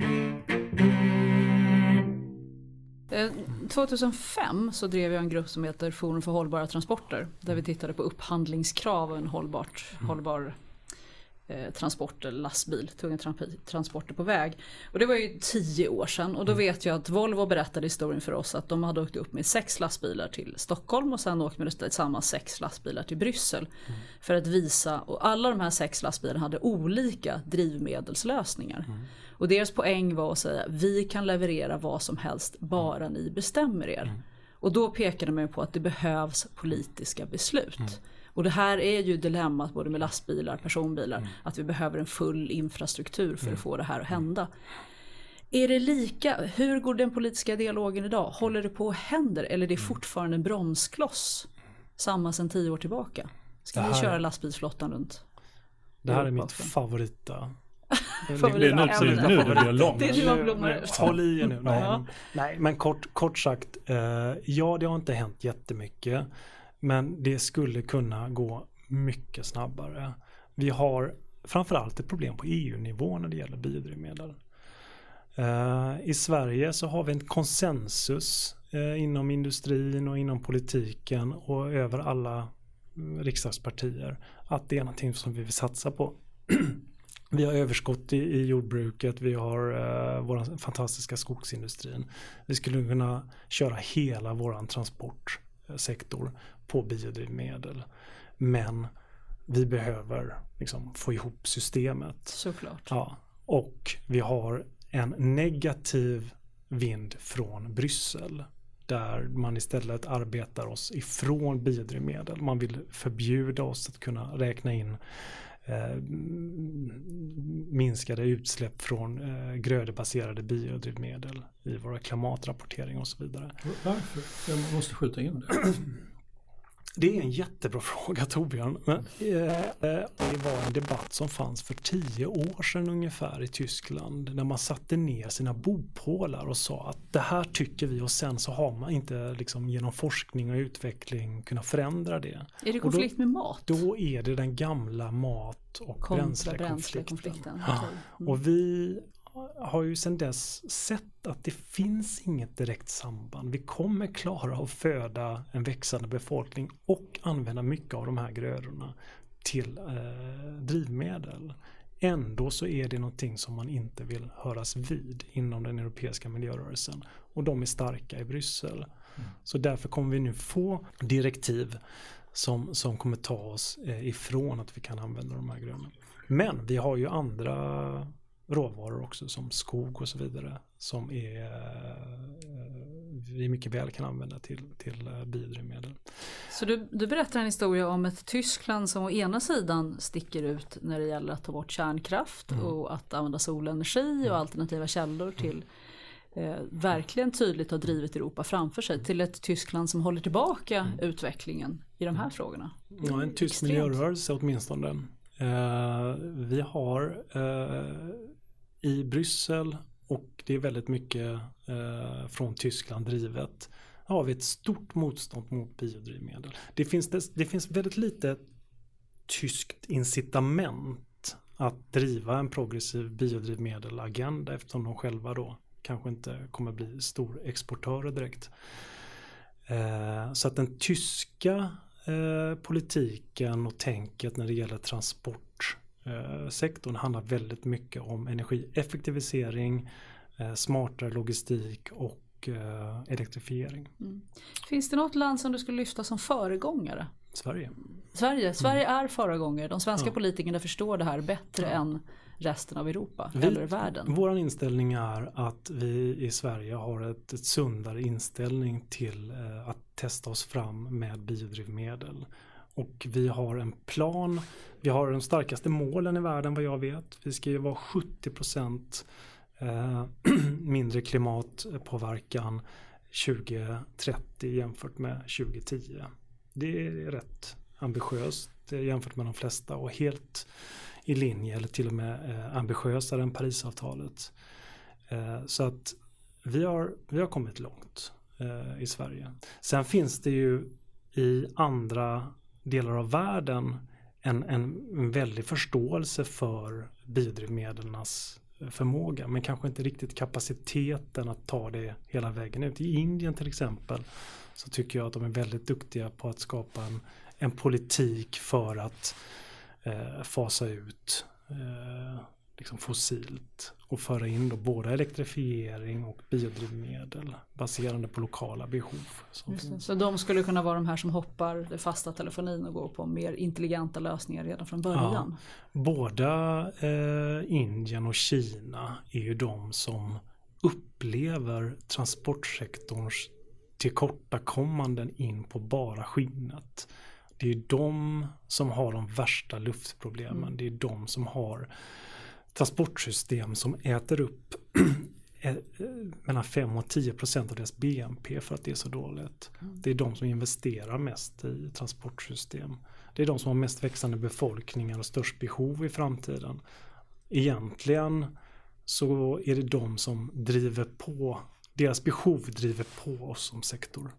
2005 så drev jag en grupp som heter Forum för hållbara transporter där vi tittade på upphandlingskrav och en hållbar transporter, lastbil, tunga transporter på väg. Och det var ju 10 år sedan och då vet jag att Volvo berättade historien för oss att de hade åkt upp med 6 lastbilar till Stockholm och sen åkt med samma 6 lastbilar till Bryssel för att visa, och alla de här 6 lastbilarna hade olika drivmedelslösningar. Och deras poäng var att säga vi kan leverera vad som helst bara ni bestämmer er. Och då pekade man på att det behövs politiska beslut. Och det här är ju dilemmat både med lastbilar, personbilar, att vi behöver en full infrastruktur för att få det här att hända. Är det hur går den politiska dialogen idag? Håller det på att hända eller är det fortfarande en bromskloss? Samma sedan 10 år tillbaka. Ska vi köra lastbilsflottan runt? Det här är mitt favorita. Det är något som nu är det långt. Det är nu man blommar ut. Håll i nu. Nej, men kort sagt, det har inte hänt jättemycket. Men det skulle kunna gå mycket snabbare. Vi har framförallt ett problem på EU-nivå när det gäller biodrivmedel. I Sverige så har vi en konsensus inom industrin och inom politiken och över alla riksdagspartier att det är någonting som vi vill satsa på. Vi har överskott i jordbruket, vi har vår fantastiska skogsindustrin. Vi skulle kunna köra hela vår transportsektor på biodrivmedel. Men vi behöver få ihop systemet. Såklart. Ja, och vi har en negativ vind från Bryssel där man istället arbetar oss ifrån biodrivmedel. Man vill förbjuda oss att kunna räkna in minskade utsläpp från grödebaserade biodrivmedel i våra klimatrapportering och så vidare. Varför? Jag måste skjuta in det. Det är en jättebra fråga, Torbjörn. Det var en debatt som fanns för 10 år sedan ungefär i Tyskland när man satte ner sina bopålar och sa att det här tycker vi och sen så har man inte genom forskning och utveckling kunnat förändra det. Är det konflikt med mat? Då är det den gamla mat- och bränslekonflikten. Ja. Och vi har ju sedan dess sett att det finns inget direkt samband. Vi kommer klara att föda en växande befolkning och använda mycket av de här grödorna till drivmedel. Ändå så är det någonting som man inte vill höras vid inom den europeiska miljörörelsen. Och de är starka i Bryssel. Så därför kommer vi nu få direktiv som kommer ta oss ifrån att vi kan använda de här grödorna. Men vi har ju andra råvaror också som skog och så vidare som är vi mycket väl kan använda till biodrivmedel. Så du berättar en historia om ett Tyskland som å ena sidan sticker ut när det gäller att ta bort kärnkraft och att använda solenergi och alternativa källor till verkligen tydligt har drivit Europa framför sig, till ett Tyskland som håller tillbaka utvecklingen i de här frågorna. Ja, en tysk miljörörelse åtminstone. Vi har i Bryssel, och det är väldigt mycket från Tyskland drivet, har vi ett stort motstånd mot biodrivmedel. Det finns väldigt lite tyskt incitament att driva en progressiv biodrivmedelagenda, eftersom de själva då kanske inte kommer bli stor exportörer direkt. Så att den tyska politiken och tänket när det gäller transportsektorn handlar väldigt mycket om energieffektivisering, smartare logistik och elektrifiering. Finns det något land som du skulle lyfta som föregångare? Sverige är föregångare. De svenska politikerna förstår det här bättre än resten av Europa eller världen. Vår inställning är att vi i Sverige har ett sundare inställning till att testa oss fram med biodrivmedel. Och vi har en plan, vi har de starkaste målen i världen vad jag vet. Vi ska ju vara 70% mindre klimatpåverkan 2030 jämfört med 2010. Det är rätt ambitiöst jämfört med de flesta och helt i linje eller till och med ambitiösare än Parisavtalet. Så att vi har kommit långt i Sverige. Sen finns det ju i andra delar av världen en väldig förståelse för biodrivmedlarnas förmåga, men kanske inte riktigt kapaciteten att ta det hela vägen ut. I Indien till exempel så tycker jag att de är väldigt duktiga på att skapa en politik för att fasa ut liksom fossilt och föra in då både elektrifiering och biodrivmedel baserande på lokala behov. Så de skulle kunna vara de här som hoppar det fasta telefonin och går på mer intelligenta lösningar redan från början? Ja, båda Indien och Kina är ju de som upplever transportsektorns tillkortakommanden in på bara skinnet. Det är de som har de värsta luftproblemen. Det är de som har transportsystem som äter upp mellan 5 och 10% av deras BNP för att det är så dåligt. Det är de som investerar mest i transportsystem. Det är de som har mest växande befolkningar och störst behov i framtiden. Egentligen så är det de som driver på, deras behov driver på oss som sektor.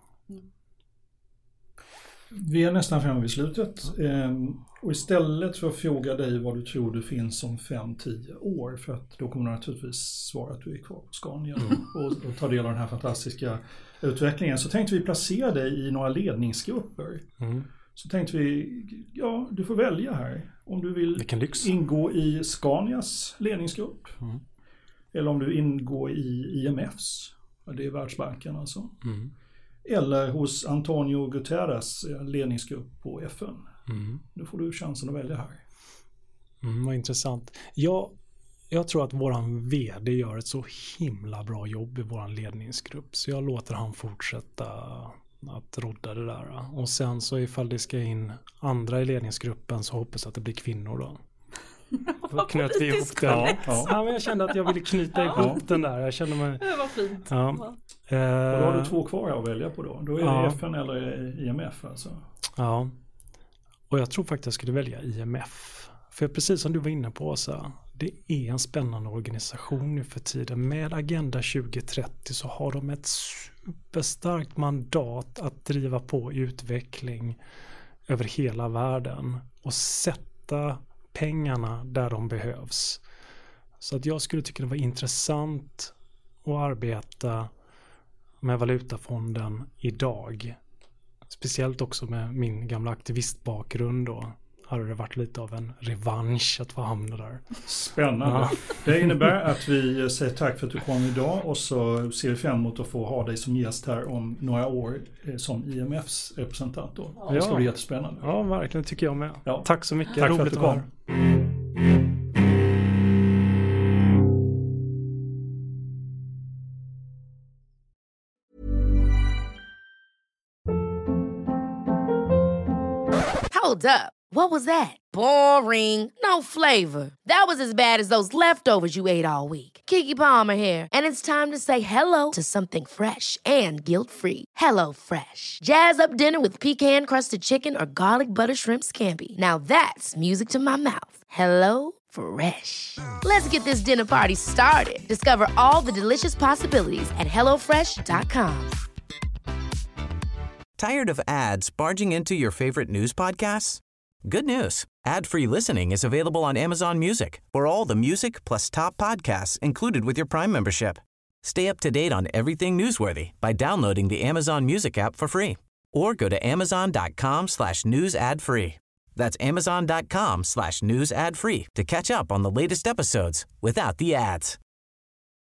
Vi är nästan framme vid slutet och istället för att fråga dig vad du tror det finns om 5-10 år, för att då kommer du naturligtvis svara att du är kvar på Scania och ta del av den här fantastiska utvecklingen, så tänkte vi placera dig i några ledningsgrupper. Så tänkte vi, ja, du får välja här om du vill ingå i Scanias ledningsgrupp eller om du ingår i IMFs, det är Världsbanken alltså. Eller hos Antonio Guterres ledningsgrupp på FN. Då får du chansen att välja här. Vad intressant. Jag tror att våran vd gör ett så himla bra jobb i våran ledningsgrupp. Så jag låter han fortsätta att rodda det där. Och sen så ifall det ska in andra i ledningsgruppen så hoppas jag att det blir kvinnor då. Knöt vi ihop den. Ja, men jag kände att jag ville knyta ihop den där. Jag kände mig... Det var fint. Ja. Och då har du 2 kvar att välja på då. Då är det FN eller IMF alltså. Ja. Och jag tror faktiskt jag skulle välja IMF. För precis som du var inne på så det är en spännande organisation nu för tiden. Med Agenda 2030 så har de ett superstarkt mandat att driva på utveckling över hela världen och sätta pengarna där de behövs. Så att jag skulle tycka det var intressant att arbeta med Valutafonden idag. Speciellt också med min gamla aktivistbakgrund då. Hade det varit lite av en revansch att få hamna där. Spännande. Ja. Det innebär att vi säger tack för att du kom idag och så ser vi fram emot att få ha dig som gäst här om några år som IMFs representant då. Det ska bli jättespännande. Ja, verkligen tycker jag med. Ja. Tack så mycket. Tack för att du kom. Hold up. What was that? Boring. No flavor. That was as bad as those leftovers you ate all week. Keke Palmer here, and it's time to say hello to something fresh and guilt-free. Hello Fresh. Jazz up dinner with pecan-crusted chicken or garlic butter shrimp scampi. Now that's music to my mouth. Hello Fresh. Let's get this dinner party started. Discover all the delicious possibilities at hellofresh.com. Tired of ads barging into your favorite news podcasts? Good news. Ad-free listening is available on Amazon Music for all the music plus top podcasts included with your Prime membership. Stay up to date on everything newsworthy by downloading the Amazon Music app for free or go to amazon.com/news ad free. That's amazon.com/news ad free to catch up on the latest episodes without the ads.